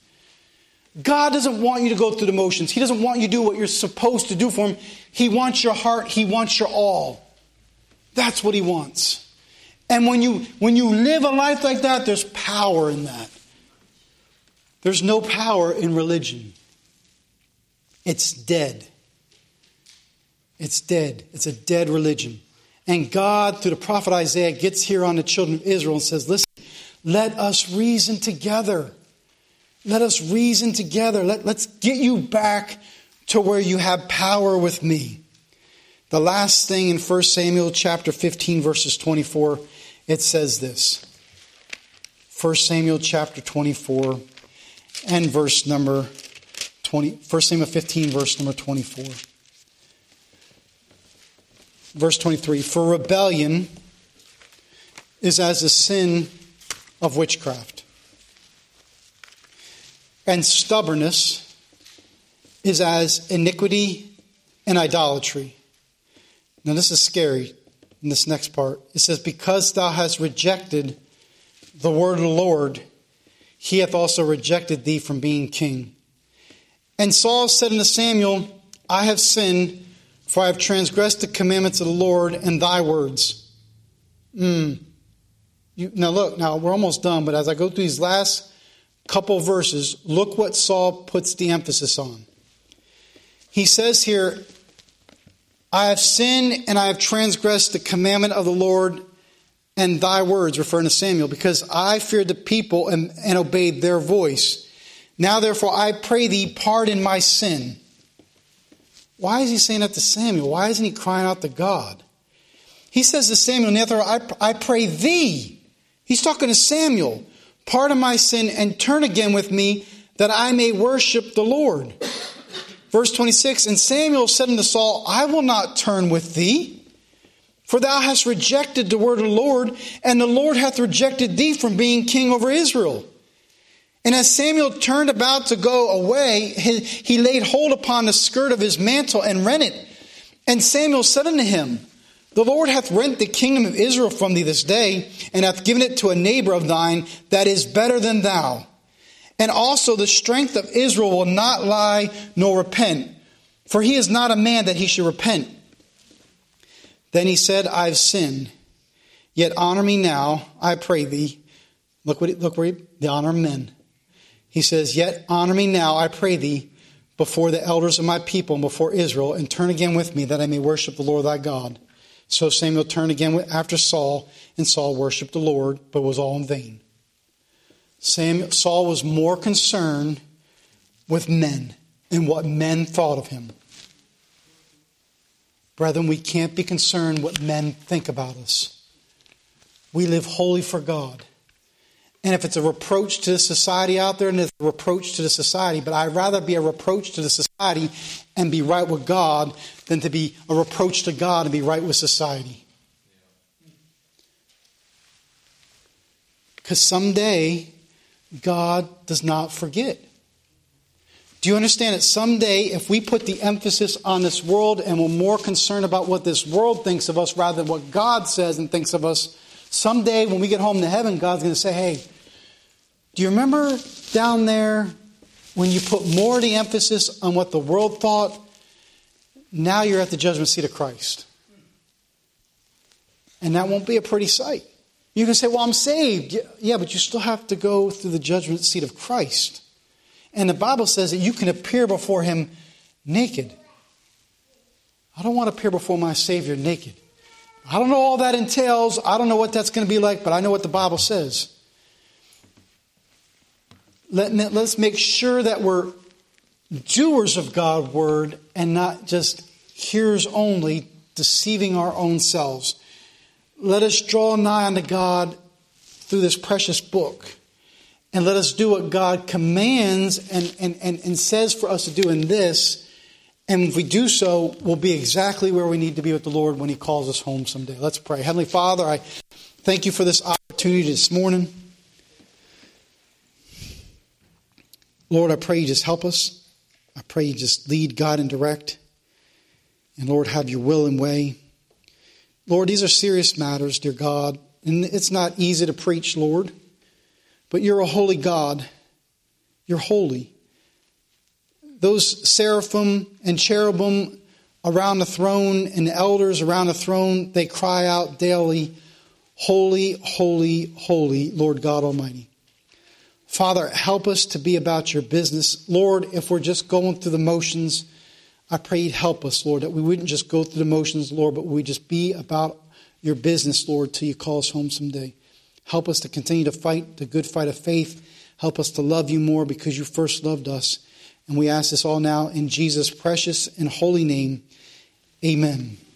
God doesn't want you to go through the motions. He doesn't want you to do what you're supposed to do for him. He wants your heart. He wants your all. That's what he wants. And when you, when you live a life like that, there's power in that. There's no power in religion. It's dead. It's dead. It's a dead religion. And God, through the prophet Isaiah, gets here on the children of Israel and says, listen, let us reason together. Let us reason together. Let, let's get you back to where you have power with me. The last thing in First Samuel chapter fifteen, verses twenty-four, it says this. First Samuel chapter twenty-four and verse number twenty. First Samuel fifteen, verse number twenty-four. Verse twenty-three, for rebellion is as the sin of witchcraft, and stubbornness is as iniquity and idolatry. Now this is scary in this next part. It says, because thou hast rejected the word of the Lord, he hath also rejected thee from being king. And Saul said unto Samuel, I have sinned, for I have transgressed the commandments of the Lord and thy words. Mm. You, now look, now we're almost done, but as I go through these last couple verses, look what Saul puts the emphasis on. He says here, I have sinned and I have transgressed the commandment of the Lord and thy words, referring to Samuel, because I feared the people and, and obeyed their voice. Now therefore I pray thee, pardon my sin. Why is he saying that to Samuel? Why isn't he crying out to God? He says to Samuel, therefore I, I pray thee. He's talking to Samuel. Pardon my sin and turn again with me that I may worship the Lord. Verse twenty-six, and Samuel said unto Saul, I will not turn with thee, for thou hast rejected the word of the Lord, and the Lord hath rejected thee from being king over Israel. And as Samuel turned about to go away, he, he laid hold upon the skirt of his mantle and rent it. And Samuel said unto him, the Lord hath rent the kingdom of Israel from thee this day, and hath given it to a neighbor of thine that is better than thou. And also the strength of Israel will not lie nor repent. For he is not a man that he should repent. Then he said, I've sinned. Yet honor me now, I pray thee. Look what he, look where he, the honor of men. He says, yet honor me now, I pray thee, before the elders of my people and before Israel, and turn again with me, that I may worship the Lord thy God. So Samuel turned again after Saul, and Saul worshipped the Lord, but it was all in vain. Samuel, Saul was more concerned with men and what men thought of him. Brethren, we can't be concerned what men think about us. We live wholly for God. And if it's a reproach to the society out there, and it's a reproach to the society, but I'd rather be a reproach to the society and be right with God than to be a reproach to God and be right with society. Because someday, God does not forget. Do you understand that someday, if we put the emphasis on this world and we're more concerned about what this world thinks of us rather than what God says and thinks of us, someday when we get home to heaven, God's going to say, hey, do you remember down there when you put more of the emphasis on what the world thought? Now you're at the judgment seat of Christ. And that won't be a pretty sight. You can say, well, I'm saved. Yeah, but you still have to go through the judgment seat of Christ. And the Bible says that you can appear before him naked. I don't want to appear before my Savior naked. I don't know all that entails. I don't know what that's going to be like, but I know what the Bible says. Let, let's make sure that we're doers of God's word and not just hearers only, deceiving our own selves. Let us draw nigh unto God through this precious book. And let us do what God commands and, and, and, and says for us to do in this. And if we do so, we'll be exactly where we need to be with the Lord when he calls us home someday. Let's pray. Heavenly Father, I thank you for this opportunity this morning. Lord, I pray you just help us. I pray you just lead, guide, and direct. And Lord, have your will and way. Lord, these are serious matters, dear God. And it's not easy to preach, Lord. But you're a holy God. You're holy. Those seraphim and cherubim around the throne and the elders around the throne, they cry out daily, holy, holy, holy, Lord God Almighty. Father, help us to be about your business. Lord, if we're just going through the motions, I pray you'd help us, Lord, that we wouldn't just go through the motions, Lord, but we just be about your business, Lord, till you call us home someday. Help us to continue to fight the good fight of faith. Help us to love you more because you first loved us. And we ask this all now in Jesus' precious and holy name. Amen.